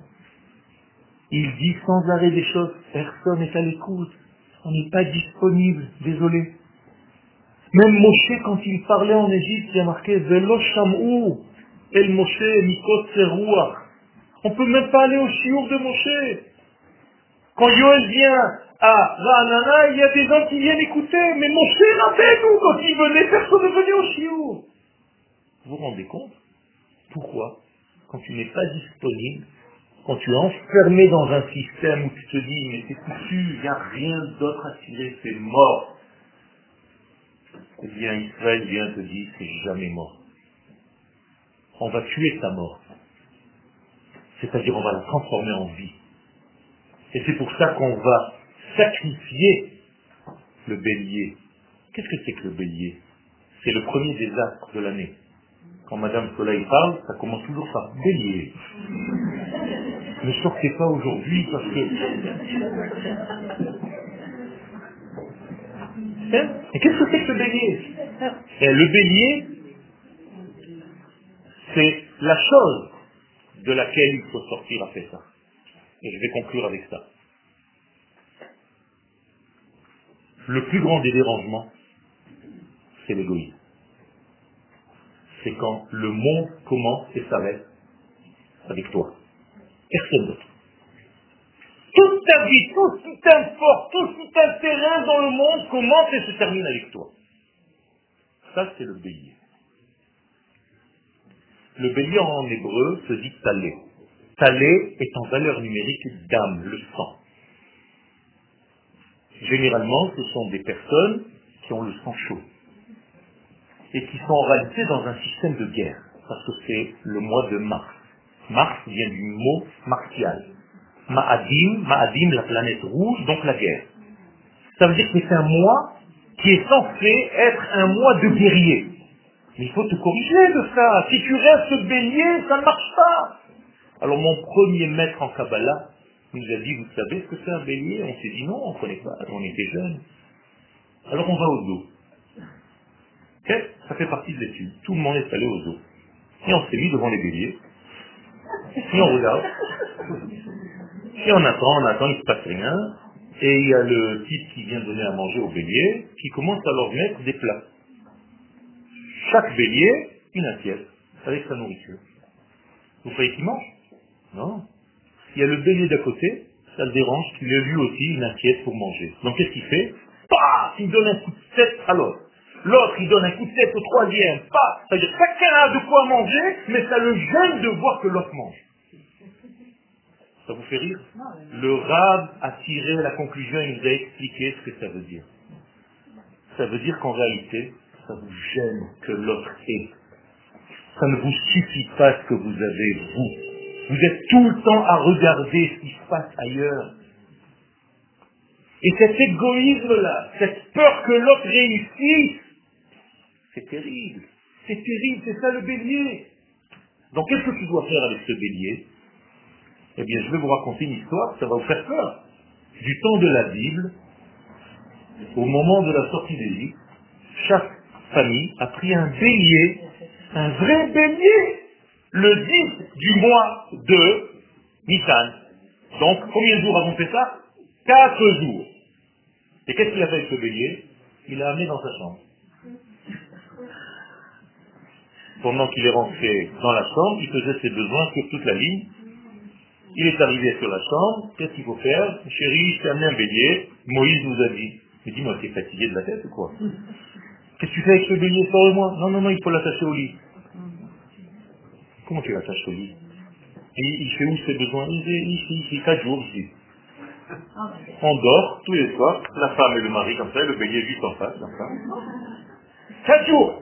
Il dit sans arrêt des choses, personne n'est à l'écoute. On n'est pas disponible, désolé. Même Moshe, quand il parlait en Égypte, il y a marqué Velo Sham'u, El Moshe, Mikot Seruach. On ne peut même pas aller au chiour de Moshe. Quand Yoel vient à Ra'anana, il y a des gens qui viennent écouter. Mais Moshe Rabbeinu, quand il venait, personne ne venait au chiour. Vous vous rendez compte? Pourquoi? Quand tu n'es pas disponible, quand tu es enfermé dans un système où tu te dis, mais c'est foutu, il n'y a rien d'autre à tirer, c'est mort. Eh bien, Israël vient te dire, c'est jamais mort. On va tuer ta mort. C'est-à-dire, on va la transformer en vie. Et c'est pour ça qu'on va sacrifier le bélier. Qu'est-ce que c'est que le bélier? C'est le premier des astres de l'année. Quand Madame Soleil parle, ça commence toujours par bélier. Ne sortez pas aujourd'hui parce que... Et qu'est-ce que c'est que le bélier? Et le bélier, c'est la chose de laquelle il faut sortir après ça. Et je vais conclure avec ça. Le plus grand des dérangements, c'est l'égoïsme. C'est quand le monde commence et s'arrête avec toi. Personne d'autre. Toute ta vie, tout ce qui t'importe, tout ce qui t'intéresse dans le monde commence et se termine avec toi. Ça, c'est le bélier. Le bélier en hébreu se dit talé. Talé est en valeur numérique d'âme, le sang. Généralement, ce sont des personnes qui ont le sang chaud et qui sont en réalité dans un système de guerre, parce que c'est le mois de Mars. Mars vient du mot martial. Ma'adim, la planète rouge, donc la guerre. Ça veut dire que c'est un mois qui est censé être un mois de guerrier. Mais il faut te corriger de ça. Si tu restes bélier, ça ne marche pas. Alors mon premier maître en Kabbalah nous a dit, vous savez ce que c'est un bélier? On s'est dit non, on ne connaît pas, on était jeunes. Alors on va au zoo. Okay, ça fait partie de l'étude. Tout le monde est allé au zoo. Et on s'est mis devant les béliers. Et on regarde. Et on attend, il ne se passe rien. Et il y a le type qui vient donner à manger aux béliers, qui commence à leur mettre des plats. Chaque bélier, une assiette, avec sa nourriture. Vous croyez qu'il mange? Non. il y a le bélier d'à côté, ça le dérange, qu'il a lui aussi une assiette pour manger. Donc qu'est-ce qu'il fait? Paf, il donne un coup de tête à l'autre. L'autre, il donne un coup de tête au troisième. Paf, c'est-à-dire chacun a de quoi manger, mais ça le gêne de voir que l'autre mange. Ça vous fait rire? Le Rav a tiré la conclusion, il nous a expliqué ce que ça veut dire. Ça veut dire qu'en réalité, ça vous gêne que l'autre ait. Ça ne vous suffit pas ce que vous avez, vous. Vous êtes tout le temps à regarder ce qui se passe ailleurs. Et cet égoïsme-là, cette peur que l'autre réussisse, c'est terrible. C'est terrible, c'est ça le bélier. Donc qu'est-ce que tu dois faire avec ce bélier? Eh bien, je vais vous raconter une histoire, ça va vous faire peur. Du temps de la Bible, au moment de la sortie d'Égypte, chaque famille a pris un bélier, un vrai bélier, le 10 du mois de Nissan. Donc, combien de jours avons fait ça? 4 jours. Et qu'est-ce qu'il a fait avec ce bélier? Il l'a amené dans sa chambre. Pendant qu'il est rentré dans la chambre, il faisait ses besoins sur toute la ligne. Il est arrivé sur la chambre, qu'est-ce qu'il faut faire? Chérie, je t'ai amené un bélier, Moïse nous a dit. Mais dis-moi, t'es fatigué de la tête ou quoi? Qu'est-ce que tu fais avec ce bélier? Sors-le-moi. Non, il faut l'attacher au lit. Comment tu l'attaches au lit? Et il fait où ses besoins? Il 4 jours ici. On dort tous les soirs, la femme et le mari comme ça, et le bélier juste en face, comme ça. 4 jours.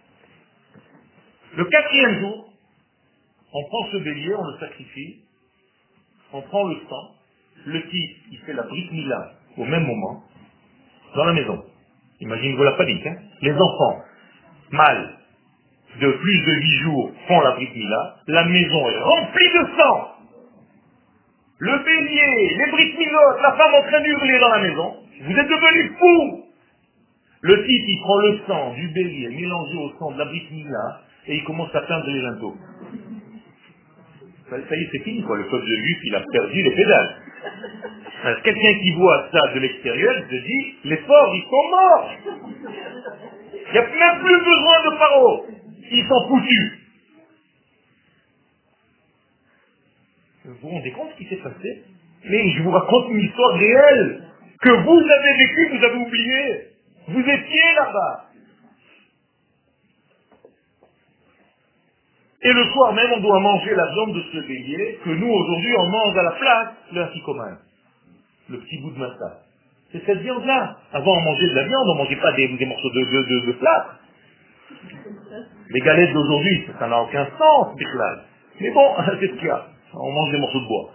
Le 4e jour, on prend ce bélier, on le sacrifie, on prend le sang, le type, il fait la brit mila au même moment, dans la maison. Imaginez-vous la panique, hein. Les enfants, mâles, de plus de 8 jours, font la brit mila, la maison est remplie de sang. Le bélier, les brit milotes, la femme en train d'hurler dans la maison. Vous êtes devenus fous. Le type, il prend le sang du bélier mélangé au sang de la brit mila et il commence à peindre les linteaux. Ça y est, c'est fini, quoi. Le peuple de juif, il a perdu les pédales. Quelqu'un qui voit ça de l'extérieur, il se dit, les pauvres, ils sont morts. Il n'y a même plus besoin de paro. Ils sont foutus. Vous vous rendez compte ce qui s'est passé? Mais je vous raconte une histoire réelle que vous avez vécue, vous avez oublié. Vous étiez là-bas. Et le soir même, on doit manger la viande de ce bélier que nous, aujourd'hui, on mange à la place le hachikoman, le petit bout de massa. C'est cette viande-là. Avant, on mangeait de la viande, on ne mangeait pas des morceaux de plâtre. Les galettes d'aujourd'hui, ça n'a aucun sens, Bichlal. Mais bon, c'est ce qu'il y a. On mange des morceaux de bois.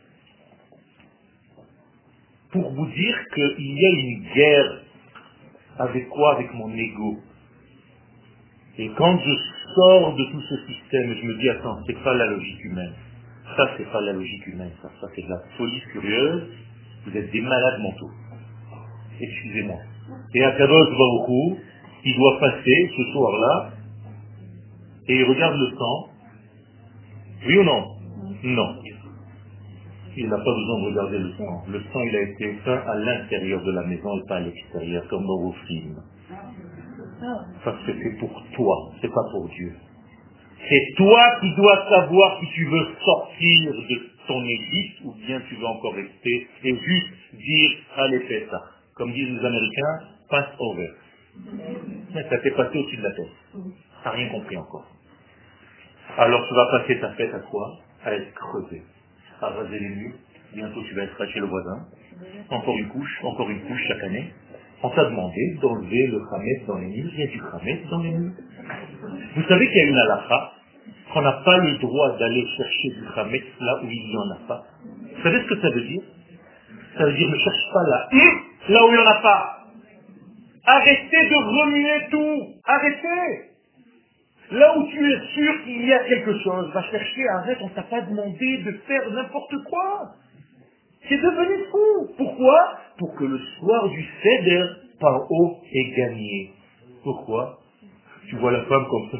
Pour vous dire qu'il y a une guerre. Avec quoi? Avec mon ego. Et quand je sors de tout ce système, je me dis, attends, c'est pas la logique humaine. Ça, c'est pas la logique humaine. Ça c'est de la folie furieuse. Vous êtes des malades mentaux. Excusez-moi. Et Akadosh Baruch Hu, il doit passer ce soir-là, et il regarde le sang. Oui ou non? Non. Il n'a pas besoin de regarder le sang. Le sang, il a été éteint à l'intérieur de la maison et pas à l'extérieur, comme dans vos films. Parce que c'est pour toi, c'est pas pour Dieu. C'est toi qui dois savoir si tu veux sortir de ton Égypte ou bien tu veux encore rester et juste dire, allez, fais ça. Comme disent les Américains, pass over. Mais ça t'est passé au-dessus de la tête. T'as rien compris encore. Alors tu vas passer ta fête à quoi? À être crevé, à raser les murs. Bientôt tu vas être chez le voisin. Encore une couche chaque année. On t'a demandé d'enlever le khamet dans les murs. Il y a du khamet dans les murs. Vous savez qu'il y a une halakha qu'on n'a pas le droit d'aller chercher du khamet là où il n'y en a pas. Vous savez ce que ça veut dire? Ça veut dire ne cherche pas là où il n'y en a pas. Arrêtez de remuer tout. Arrêtez. Là où tu es sûr qu'il y a quelque chose, va chercher, arrête, on ne t'a pas demandé de faire n'importe quoi. C'est devenu fou. Pourquoi? Pour que le soir du Seder, par haut, est gagné. Pourquoi? Tu vois la femme comme ça.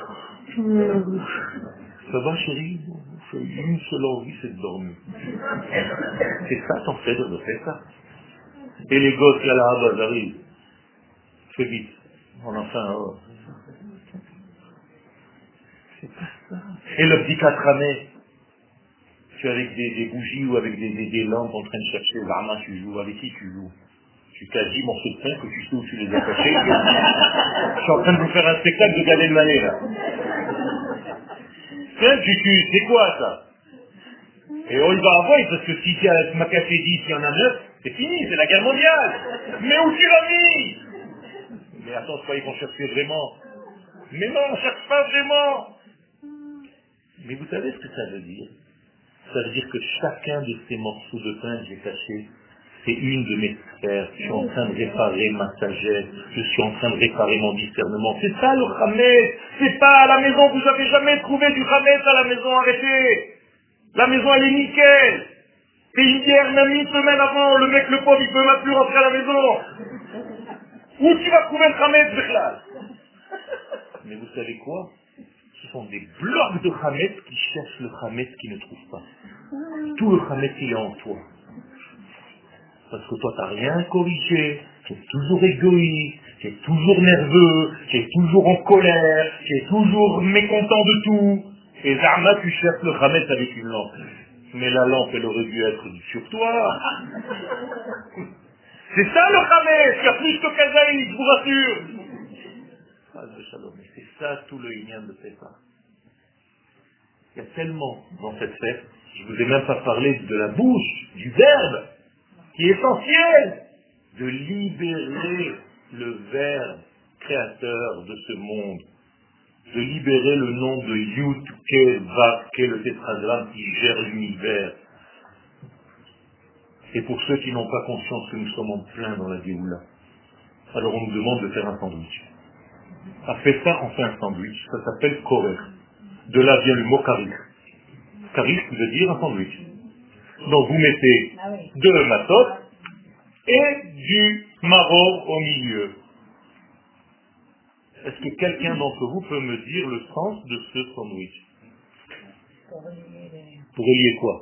Ça va chérie? J'ai une seule envie, c'est de dormir. C'est ça ton Seder de faire ça. Et les gosses là, là-bas, ils arrivent. Fais vite. On en fait un or. C'est pas ça. Et le petit 4 années. Tu es avec des bougies ou avec des lampes en train de chercher, Zama, tu joues, avec qui tu joues? Tu t'as 10 morceaux de pain que tu sais où tu les as cachés. Je suis en train de vous faire un spectacle de Gad Elmaleh là. Tiens, c'est quoi ça? Et on y va avoir, parce que si tu as ma café 10, il y en a 9, c'est fini, c'est la guerre mondiale. Mais où tu l'as mis? Mais attends, c'est pas ils vont chercher vraiment. Mais non, on cherche pas vraiment. Mais vous savez ce que ça veut dire? Ça veut dire que chacun de ces morceaux de pain que j'ai cachés, c'est une de mes sphères. Je suis en train de réparer ma sagesse. Je suis en train de réparer mon discernement. C'est ça le Hametz. C'est pas à la maison. Vous n'avez jamais trouvé du Hametz à la maison. Arrêtez. La maison, elle est nickel. Et hier, même une semaine avant, le mec, le pauvre, il peut même plus rentrer à la maison. Où tu vas trouver le Hametz, Bechlal? Mais vous savez quoi? Ce sont des blocs de Hametz qui cherchent le Hametz qu'ils ne trouvent pas. Tout le Hametz, il est en toi. Parce que toi, tu n'as rien corrigé, tu es toujours égoïste, tu es toujours nerveux, tu es toujours en colère, tu es toujours mécontent de tout. Et Zama, tu cherches le Hametz avec une lampe. Mais la lampe, elle aurait dû être sur toi. C'est ça le Hametz, il y a plus que Kazaï, je vous rassure. C'est ça tout le Inyan de Pessah. Il y a tellement dans cette fête, je ne vous ai même pas parlé de la bouche, du verbe, qui est essentiel, de libérer le verbe créateur de ce monde, de libérer le nom de Yud, Ke, Vav, Ke, le tétragramme qui gère l'univers. Et pour ceux qui n'ont pas conscience que nous sommes en plein dans la Géoula, alors on nous demande de faire un sandwich. Après ça, on fait un sandwich, ça s'appelle Korer. De là vient le mot Karik. Karik veut dire un sandwich. Donc vous mettez deux matot et du maror au milieu. Est-ce que quelqu'un d'entre vous peut me dire le sens de ce sandwich? Pour relier quoi?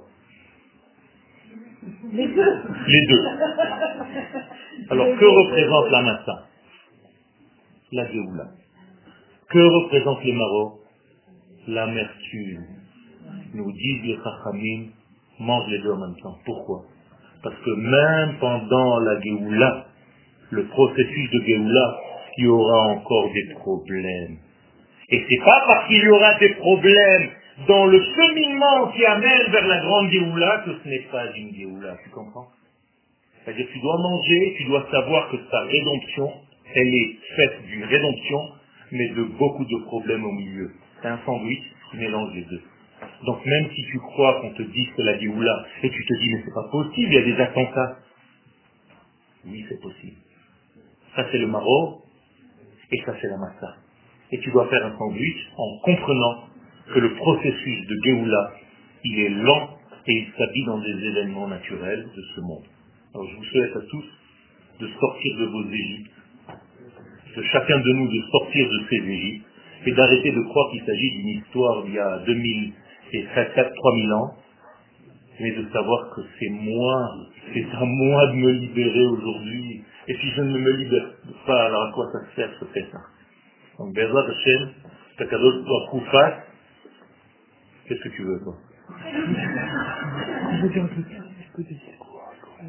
Les deux. Les deux. Alors que représente la massa? La Géoula. Que représente les maror? L'amertume. Nous disent les Chachamim, mange les deux en même temps. Pourquoi? Parce que même pendant la Géoula, le processus de Géoula, il y aura encore des problèmes. Et c'est pas parce qu'il y aura des problèmes dans le cheminement qui amène vers la grande Géoula que ce n'est pas une Géoula. Tu comprends? C'est-à-dire que tu dois manger, tu dois savoir que ta rédemption, elle est faite d'une rédemption, mais de beaucoup de problèmes au milieu. C'est un sandwich qui mélange les deux. Donc même si tu crois qu'on te dit que la Géoula, et tu te dis mais c'est pas possible, il y a des attentats. Oui, c'est possible. Ça c'est le maro, et ça c'est la massa. Et tu dois faire un sandwich en comprenant que le processus de Géoula, il est lent et il s'habille dans des événements naturels de ce monde. Alors je vous souhaite à tous de sortir de vos Égyptes, de chacun de nous de sortir de ces Égyptes, et d'arrêter de croire qu'il s'agit d'une histoire d'il y a 2000 et 3000 ans, mais de savoir que c'est moi, c'est à moi de me libérer aujourd'hui. Et si je ne me libère pas, alors à quoi ça sert ce fait ça? Donc, Bezrat Hashem, t'as qu'à d'autres Koufat, qu'est-ce que tu veux, toi? Je veux dire un peu des discours,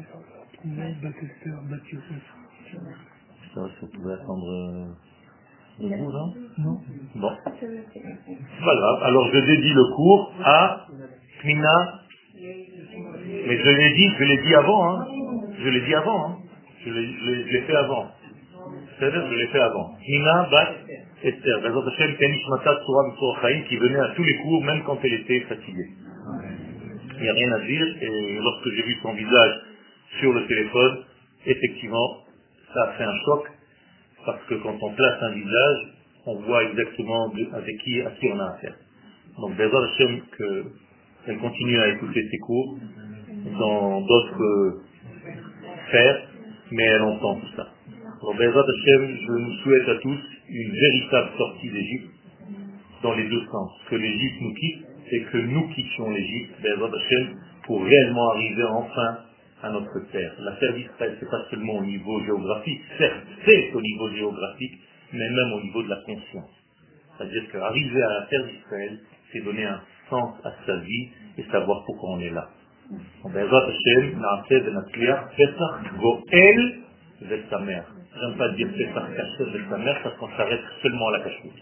Ça pouvait attendre vous, non? Non. Bon. C'est pas grave. Alors, je dédie le cours à Mina. Mais je l'ai dit avant, hein. Je l'ai dit avant, hein. Je l'ai fait avant. C'est-à-dire, je l'ai fait avant. Mina Bat Esther, Bezrat Hashem, Kenishmata Tzura B'Tzor Chaim, qui venait à tous les cours, même quand elle était fatiguée. Il n'y a rien à dire, et lorsque j'ai vu son visage sur le téléphone, effectivement, ça a fait un choc, parce que quand on place un visage, on voit exactement à qui on a affaire. Donc, Bezrat Hashem, qu'elle continue à écouter ses cours dans d'autres sphères, mais elle entend tout ça. Alors, Bezrat Hashem, je nous souhaite à tous une véritable sortie d'Égypte, dans les deux sens. Que l'Égypte nous quitte, et que nous quittions l'Égypte, Bezrat Hashem, pour réellement arriver enfin à notre terre. La terre d'Israël, c'est pas seulement au niveau géographique, certes, c'est au niveau géographique, mais même au niveau de la conscience. C'est-à-dire qu'arriver à la terre d'Israël, c'est donner un sens à sa vie et savoir pourquoi on est là. Bezrat Hashem, Naaseh Venatliach, Pesach Goel Vesamer. J'aime pas dire Pesach Kasher Vesamer parce qu'on s'arrête seulement à la cacheroute.